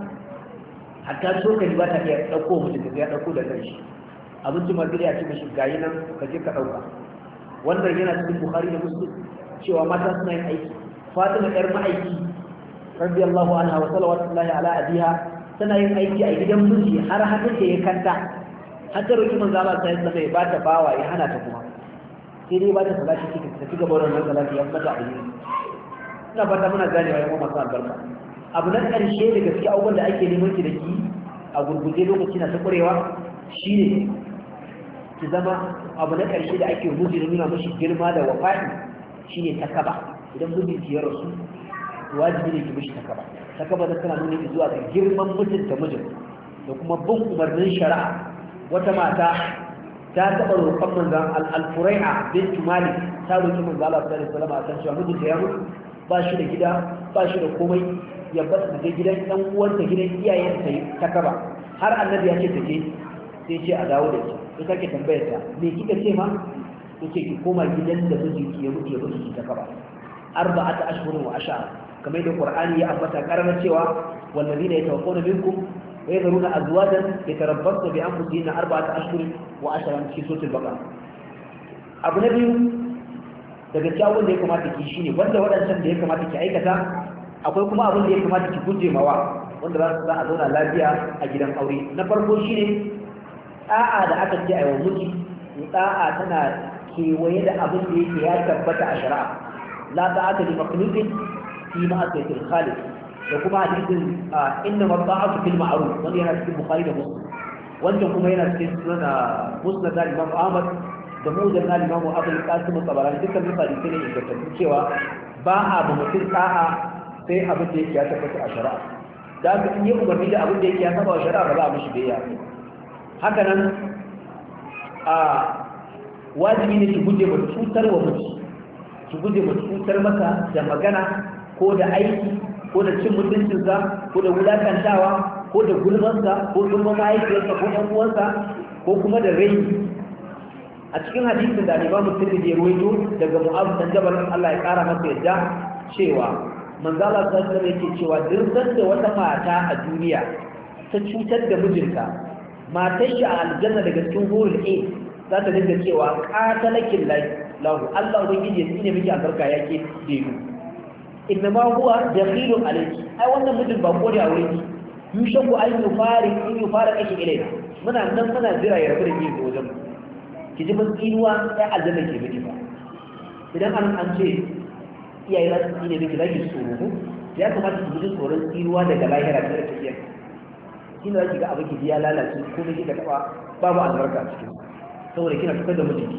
hatta cokali ba ta iya dauko mutum da ya dauko da kanshi abinci ma gida ya ce mishi gayi nan ka je ka dauka wannan yana cikin Bukhari da Muslim cewa mata suna yin aiki Fatima yar ma'aiki radiyallahu anha wa sallallahu ala abiha tana yin aiki a gidan miji har hannun da ya kanta har ta roki manzo Allah sai ya ya bata bawa ya hana ta kuma sai dai bata salati kike ta ci gaba da wannan salati ya mata ayi ina fata muna ganewa ya masu albarka abu na karshe da gaskiya abubuwan da ake neman ki da ki a gurguje lokaci na ta kurewa shine ki zama abu na karshe da ake miji da nuna mashi girma da wafa'i shine takaba idan mijinki ya rasu wajibi ne ki mishi takaba takaba da tana nuna zuwa ga girman mutunta mijin da kuma bin umarnin shari'a wata mata ta taɓa roƙon manzan al-Furai'a bint Malik ta roƙi manzan Allah sallallahu alaihi wasallam a kan cewa mijinta ya mutu ba shi da gida ba shi da komai ya bar da gidan ɗan uwanta gidan iyayenta ta kaba har annabi ya ce ta je sai ce a dawo da ita ita ke tambayar ta me kika ce ma yake ki koma gidan da mijinki ya mutu ya mutu ki ta kaba arba'ata ashhurun wa ashara kamar da Qur'ani ya ambata karama cewa wallazina yatawaffawna minkum wa yadhuruna azwajan yatarabbasna bi anfusihinna arba'ata ashhurin wa ashara fi suratul baqara abu na biyu daga kyawun da ya kamata ki shine wanda wadancan da ya kamata ki aikata akwai kuma abin da ya kamata ki guje mawa wanda za su za a zauna lafiya a gidan aure na farko shine da'a da aka ce a yau miji da'a tana kewaye da abin da yake ya tabbata a shari'a la ta'ata li makhluqin fi ma'asiyatil khaliq da kuma hadisin inna mata'atu fil ma'ruf wanda yana cikin bukhari da muslim wannan kuma yana cikin sunan musnad al-imam ahmad da muzan al-imam abu al-qasim al-tabarani dukkan misali sai ne ingantattu cewa ba a ba mutum da'a sai abin da yake ya tabbata a shari'a da haka in yi umarni da abin da yake ya saba wa shari'a ba za a mishi biyayya haka nan a wajibi ne ki guje ma cutar wa mutum ki guje ma cutar masa da magana ko da aiki ko da cin mutuncinsa ko da wulakantawa ko da gulmansa ko gulman mahaifiyarsa ko ɗan uwansa ko kuma da rai a cikin hadisin da Imam Tirmidhi ya rawaito daga Mu'adh bin Jabal Allah ya kara masa yadda cewa manzo Allah sallallahu alaihi yake cewa dirsan da wata mata a duniya ta cutar da mijinta matar shi a aljanna daga cikin hurul ain za ta dinga cewa qatalakin lahu Allah ubangiji ya tsine miki albarka yake dinu innama huwa dakhilun alayki ai wannan mijin ba ko da aure ki yushaku an yufari in yufara kashi ilaina muna nan muna jira ya rabu da ki wajen ki ji mun tsinuwa sai aljanna ke miki ba idan an an ce iyaye za su tsine miki zaki tsoro ya kamata ki ji tsoron tsinuwa daga lahira ta tafiya kina zaki ga abin ki ya lalace ko ne kika taba babu albarka a cikin saboda kina fitar da mijinki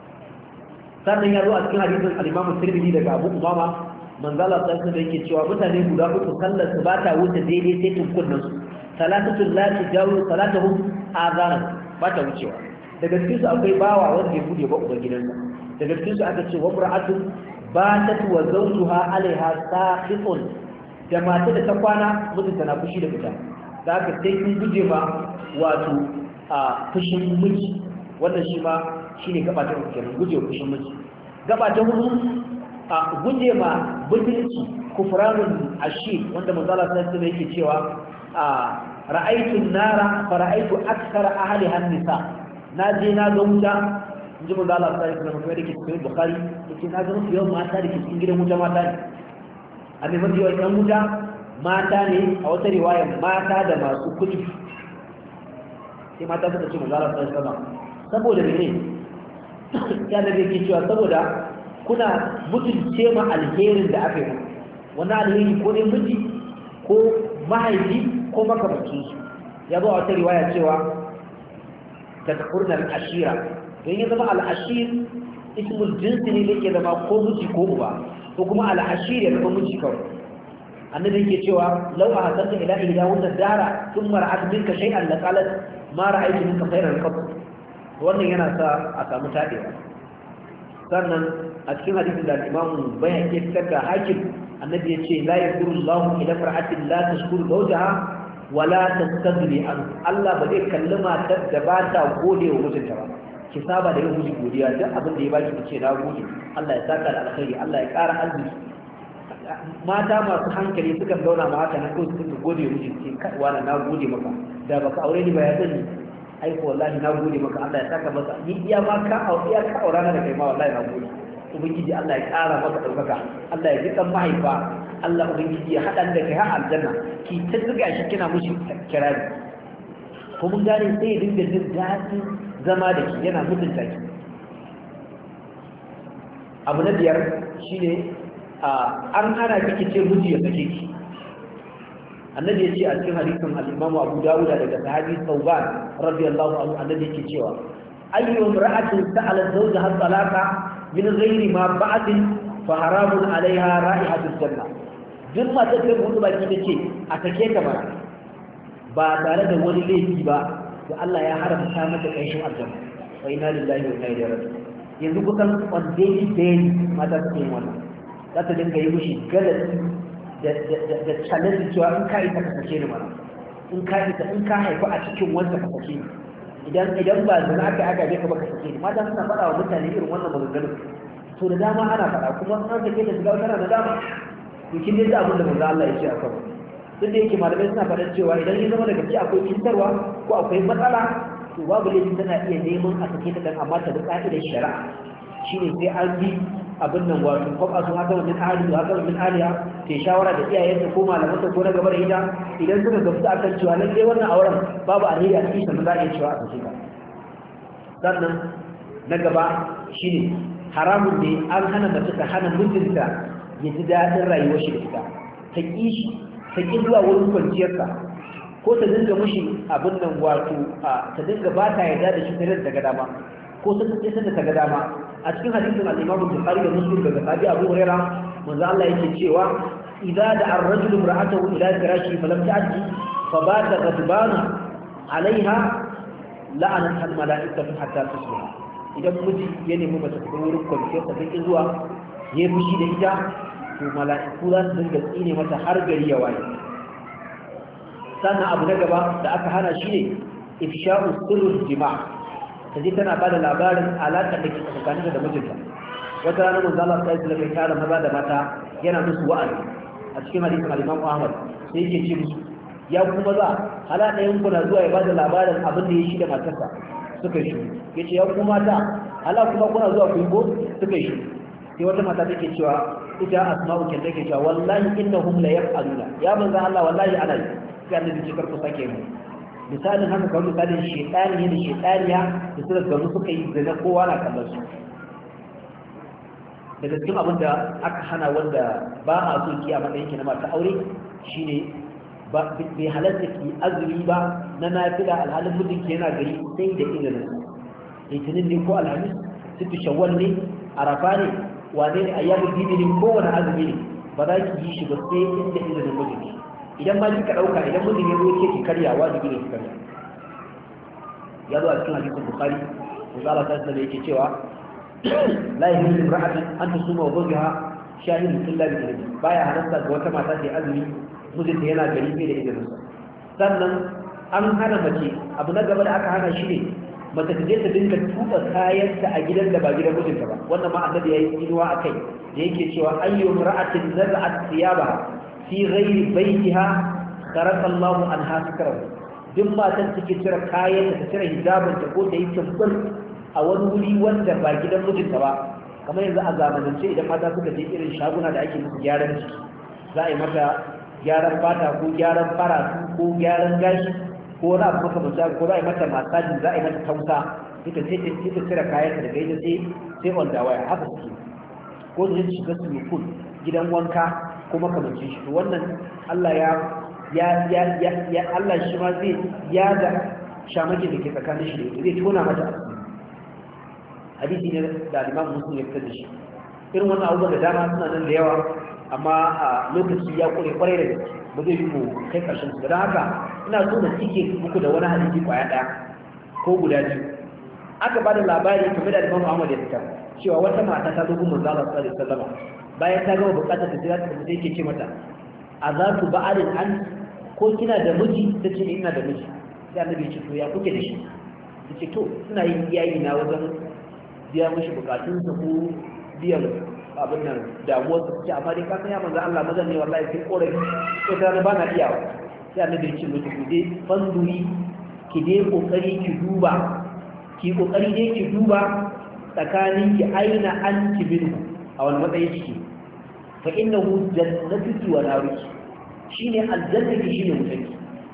sannan ya zo a cikin hadisin al-Imam Tirmidhi daga Abu Umama manzala sai da yake cewa mutane guda uku sallar su ba ta wuce daidai sai tunkunnan su salatatul la tajawu salatuhum azana ba ta wucewa daga cikin su akwai bawa wanda ya bude ba uban gidansa daga cikin su aka ce wa mar'atun batat wa zawjuha alaiha saqitun da mata da ta kwana mutunta na fushi da fita da aka sai kun guje ma wato a fushin miji wannan shi ma shine gaba ta uku kenan guje fushin miji gaba ta hudu a guje ma butulci kufranul ashir wanda manzala sallallahu alaihi yake cewa a ra'aytu nara fa ra'aytu akthara ahliha an-nisa naje na ga wuta inji manzala sallallahu alaihi wasallam yake cikin bukhari yake na ga musu yawan mata da ke cikin gidan wuta mata ne a mai mafi yawan wuta mata ne a wata riwaya mata da masu kuɗi sai mata suka ce manzala sallallahu alaihi wasallam saboda ne ya da yake cewa saboda kuna mutunce ma alherin da aka yi wani alheri ko ne miji ko mahaifi ko makamancin su ya zo a wata riwaya cewa ta takurna al'ashira don ya zama al'ashir ismul jinsi ne da ke zama ko miji ko uba ko kuma al'ashir ya zama miji kawai annabi yake cewa law a hasanta ila ihda wannan dara thumma ra'at minka shay'an la qalat ma ra'aytu minka khayran qat wannan yana sa a samu tadewa sannan a cikin hadisin da Imam Bayhaqi ya fitar da Hakim annabi yace la yakuru ila mar'atin la tashkuru zawjaha wa la tastadli an Allah ba zai kallama ta da ba ta gode wa mijinta ba ki saba da yin miji godiya duk abin da ya baki ki ce na gode Allah ya saka da alkhairi Allah ya ƙara arziki mata masu hankali suka zauna ma haka na kawai suka gode wa mijinki kai wala na gode maka da baka aure ni ba ya sani ai ko wallahi na gode maka Allah ya saka maka ni iya ma ka aure iya ka aura na da kai ma wallahi na gode ubangiji Allah ya ƙara maka daukaka Allah ya ji kan mahaifa Allah ubangiji ya hada da kai har aljanna ki ta zuga shi kina mushi kirari ko mun gane sai ya dinga jin daɗin zama da ki yana mutunta ki abu na biyar shine an hana kike ce miji ya sake ki annabi ya ce a cikin hadisin al-Imam Abu Dawud daga sahabi Thawban radiyallahu anhu annabi yake cewa ayyu imra'atin sa'alat zawjaha talaqa min ghairi ma ba'd fa haramun 'alayha ra'ihatul janna duk mata ta mutu baki tace a take ta bara ba tare da wani laifi ba to Allah ya haramta mata kanshin aljanna wa inna lillahi wa inna ilaihi raji'un yanzu kusan on daily basis mata suke yin wannan za ta dinga yi mishi galati da da challenge cewa in ka isa ka sake ni mana in ka isa in ka haifa a cikin wanda ka sake ni idan idan ba zina aka aka je ka baka sake ni mata suna faɗa wa mutane irin wannan maganganun to da dama ana faɗa kuma an sake da shiga tana da dama to kin dai abin da manzo Allah ya ce a kan duk da yake malamai suna faɗa cewa idan ya zama da gaske akwai kintarwa ko akwai matsala to babu laifin tana iya neman a sake ta dan amma ta bi ka'idar shari'a shine sai an bi abin nan wato ko asu haka min ahli haka min aliya ke shawara da iyayenta ko malamanta ko na gaba da ita idan suka gamsu akan cewa lalle wannan auren babu alheri a cikin sa za a iya cewa a sake ka sannan na gaba shine haramun ne an hana mace ta hana mijinta ya ji daɗin rayuwar shi da ita ta ƙi shi ta ƙi zuwa wurin kwanciyarsa ko ta dinga mushi abin nan wato ta dinga ba ta yarda da shi ta da daga dama ko ta tsaye sanda ta ga dama a cikin hadisin al-Imam Bukhari da Muslim daga Sahabi Abu Hurairah manzo Allah yake cewa idza da'a ar-rajulu imra'atahu ila firashi falam ta'ti fa bata ghadbana 'alayha la'anat al-mala'ikatu hatta tusbiha idan miji ya nemi mace ta wurin kwanciyar ta take zuwa ya fushi da ita to mala'iku za su dinga tsine mata har gari ya waye sannan abu na gaba da aka hana shi ne ifsha'u sirrul jima' taje tana bada labarin alaƙar da ke tsakaninta da mijinta wata rana manzo Allah sai ya kai tare maza da mata yana musu wa'azi a cikin hadisin al-Imam Ahmad sai yake ce musu ya kuma za hala ɗayan ku na zuwa ya bada labarin abin da ya shi da matarsa suka shi yace ya kuma ta hala kuma kuna zuwa ku yi ko suka shi sai wata mata take cewa ita asma'u ke take cewa wallahi innahum la yaf'aluna ya manzo Allah wallahi ana yi sai annabi ce karku sake mu misalin haka kawai misalin shaytani ne da shaytaniya da suka gamu suka yi zina kowa na kallon su daga cikin abin da aka hana wanda ba a so ki a matsayin ki na mata aure shine ba bai halatta ki azumi ba na nafila alhalin mijinki yana gari sai da izinin litinin ne ko alhamis sittu shawwal ne arafa ne wane ne ayyamu dini ne kowane azumi ne ba za ki yi shi ba sai inda izinin mijinki idan ma kika dauka idan mijin ya zo yake ki karya wajibi ne ki karya ya zo a cikin hadisin bukhari manzo ta sanar yake cewa la yahillu imra'atin an tusuma wa zawjaha shahidun illa bi idni baya halatta ga wata mata ta azumi mijinta yana gari bai da izinin sannan an hana mace abu na gaba da aka hana shi ne mace ta je ta dinga tuba kayanta a gidan da ba gidan mijinta ba wannan ma annabi yayi inuwa akai da yake cewa ayyu imra'atin naz'at thiyabaha fi ghairi baytiha kharaqa Allahu anha sikrahu duk matan take cire kayan da ta cire hijabin ta ko ta yi tumbur a wani wuri wanda ba gidan mijinta ba kamar yanzu a zamanance idan mata suka je irin shaguna da ake musu gyaran jiki za a yi mata gyaran fata ko gyaran faratu ko gyaran gashi ko wani abu makamanta ko za a yi mata masaji za a yi mata tausa ita sai ta cire kayan da gaida sai sai on da waya haka suke ko da yin shiga swimming pool gidan wanka ko makamancin shi to wannan Allah ya ya ya ya ya Allah shi ma zai ya da shamaki da ke tsakanin shi zai tona mata hadisi ne da Imam Muslim ya fitar da shi irin wannan abubuwan da dama suna nan da yawa amma a lokaci ya kure kwarai da gaske ba zai yi mu kai karshen su don haka ina so na cike muku da wani hadisi kwaya daya ko guda biyu aka bada labari kamar da Imam Ahmad ya fitar cewa wata mata ta zo gun manzo Allah sallallahu alaihi wasallam bayan ta gama bukatar ta jira ta sai yake ce mata azatu ba'alin an ko kina da miji tace ina da miji sai annabi ya ce to ya kuke da shi tace to ina yin iyayi na wajen biya mishi bukatun sa ko biyan abin nan damuwar su ce amma dai ka san ya manzo Allah mazan ne wallahi sai korafi to sai na bana iyawa sai annabi ya ce miki ku dai fanduri ki dai kokari ki duba ki kokari dai ki duba tsakanin ki aina anti minhu a wani matsayi ciki fa innahu jannatuki wa naruki shine aljannati shine wutarki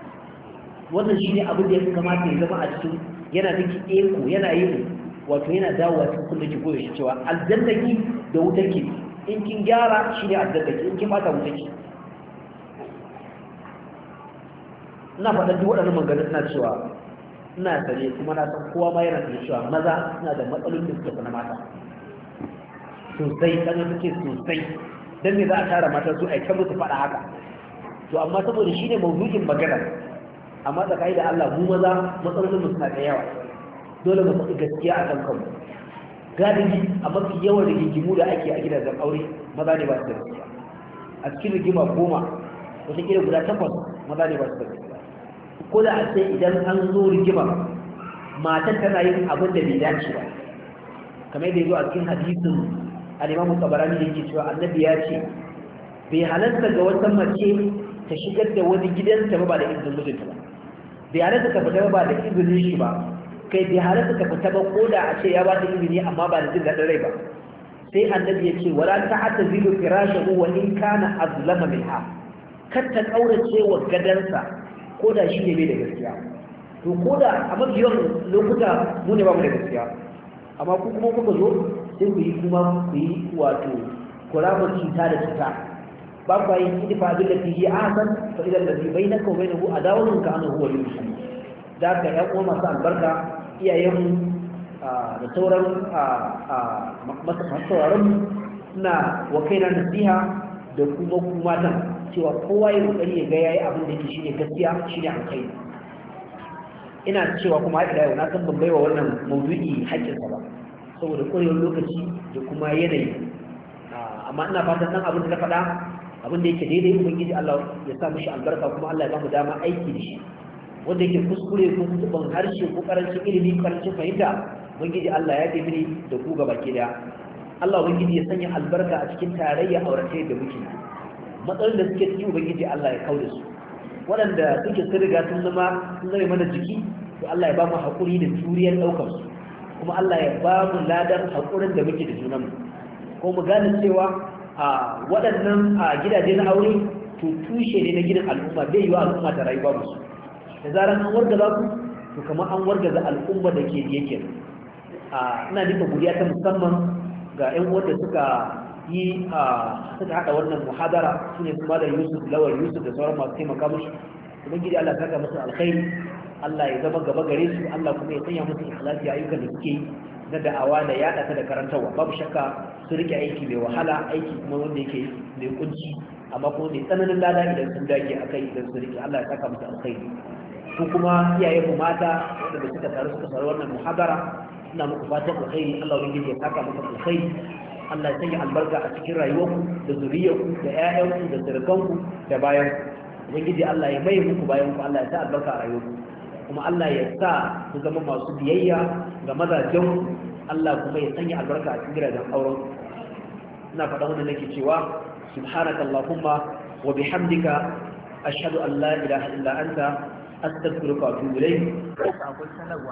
wannan shine abin da ya kamata ya zama a cikin yana miki eko yana yin wato yana dawowa cikin kullum ki koyo shi cewa aljannaki da wutarki in kin gyara shine aljannaki in kin bata wutarki ina faɗan duk waɗannan maganganun suna cewa ina sane kuma na san kowa ma yana sane cewa maza suna da matsalolin da suka na mata sosai ɗan suke sosai don me za a tara mata su a kan musu faɗa haka to amma saboda shi ne mawuyin magana amma da kai da Allah mu maza matsalolin mu suna da yawa dole mu faɗi gaskiya a kan kanmu galibi a mafi yawan rigingimu da ake a gidajen aure maza ne ba su da gaskiya a cikin rigima goma wataƙila guda takwas maza ne ba su da gaskiya ko da a ce idan an zo rigima matan tana yin abin da bai dace ba kamar yadda ya zo a cikin hadisin al-Imam Tabarani da yake cewa annabi ya ce bai halarta ga wata mace ta shigar da wani gidanta ba da izinin mijinta ba bai halarta ta fita ba da izinin shi ba kai bai halarta ta fita ba ko da a ce ya ba ta izini amma ba da jin daɗin rai ba sai annabi ya ce wala ta'ata zilu firashahu wa in kana azlama minha kar ta kaurace wa gadansa ko da shi ne bai da gaskiya to ko da a mafi yawan lokuta mu ne ba mu da gaskiya amma ku kuma kuka zo sai ku yi kuma ku yi wato kuramar cuta da cuta ba ku yi idifa abin da fiye a hasan fa idan da zai bai na kawai na hu a dawon ka ana huwa yin shi da ka yan uwa masu albarka iyayenmu da sauran masu sauraron na wa kaina nasiha da kuma kuma tan cewa kowa ya kokari ya ga yayi abin da yake shine gaskiya shine alkhairi ina cewa kuma haɗa yau na san ban baiwa wannan maudu'i haƙƙinsa ba saboda ƙwarewar lokaci da kuma yanayi amma ina fatan nan abin da na faɗa abin da yake daidai ubangiji Allah ya sa mishi albarka kuma Allah ya ba mu dama aiki da shi wanda yake kuskure ko kutuban harshe ko karancin ilimi karancin fahimta ubangiji Allah ya mini da ku gaba ke daya Allah ubangiji ya sanya albarka a cikin tarayya aurace da muke matsalolin da suke cikin ubangiji Allah ya kauda su waɗanda suke sun riga sun zama sun zama mana jiki to Allah ya ba mu haƙuri da juriyar ɗaukar su kuma Allah ya ba mu ladan haƙurin da muke da junanmu ko mu gane cewa a waɗannan a gidaje na aure to tushe ne na gidan al'umma bai yiwa al'umma ta rayuwa musu da zarar an wargaza ku to kamar an wargaza al'umma da ke yake a ina nika godiya ta musamman ga ƴan uwan da suka yi a suka haɗa wannan muhadara su ne kuma da Yusuf Lawal Yusuf da sauran masu taimaka musu ubangiji Allah saka musu alkhairi Allah ya zama gaba gare su Allah kuma ya sanya musu ikhlasi ayyukan da suke yi na da'awa da yaɗa ta da karantarwa babu shakka su rike aiki mai wahala aiki kuma wanda yake mai kunci amma kuma mai tsananin lada idan sun dage akai idan su rike Allah ya saka musu alkhairi ko kuma iyayen mu mata wanda suka taru suka saurari wannan muhadara ina muku fatan alkhairi Allah ubangiji ya saka muku alkhairi Allah ya sanya albarka a cikin rayuwarku da zuriyarku da ƴaƴanku da sirkanku da bayan ubangiji Allah ya mai muku bayan ku Allah ya sa albarka a rayuwarku kuma Allah ya sa ku zama masu biyayya ga mazajen Allah kuma ya sanya albarka a cikin gidajen auren ina faɗa wannan nake cewa subhanaka allahumma wa bihamdika ashhadu an la ilaha illa anta astaghfiruka wa atubu ilayk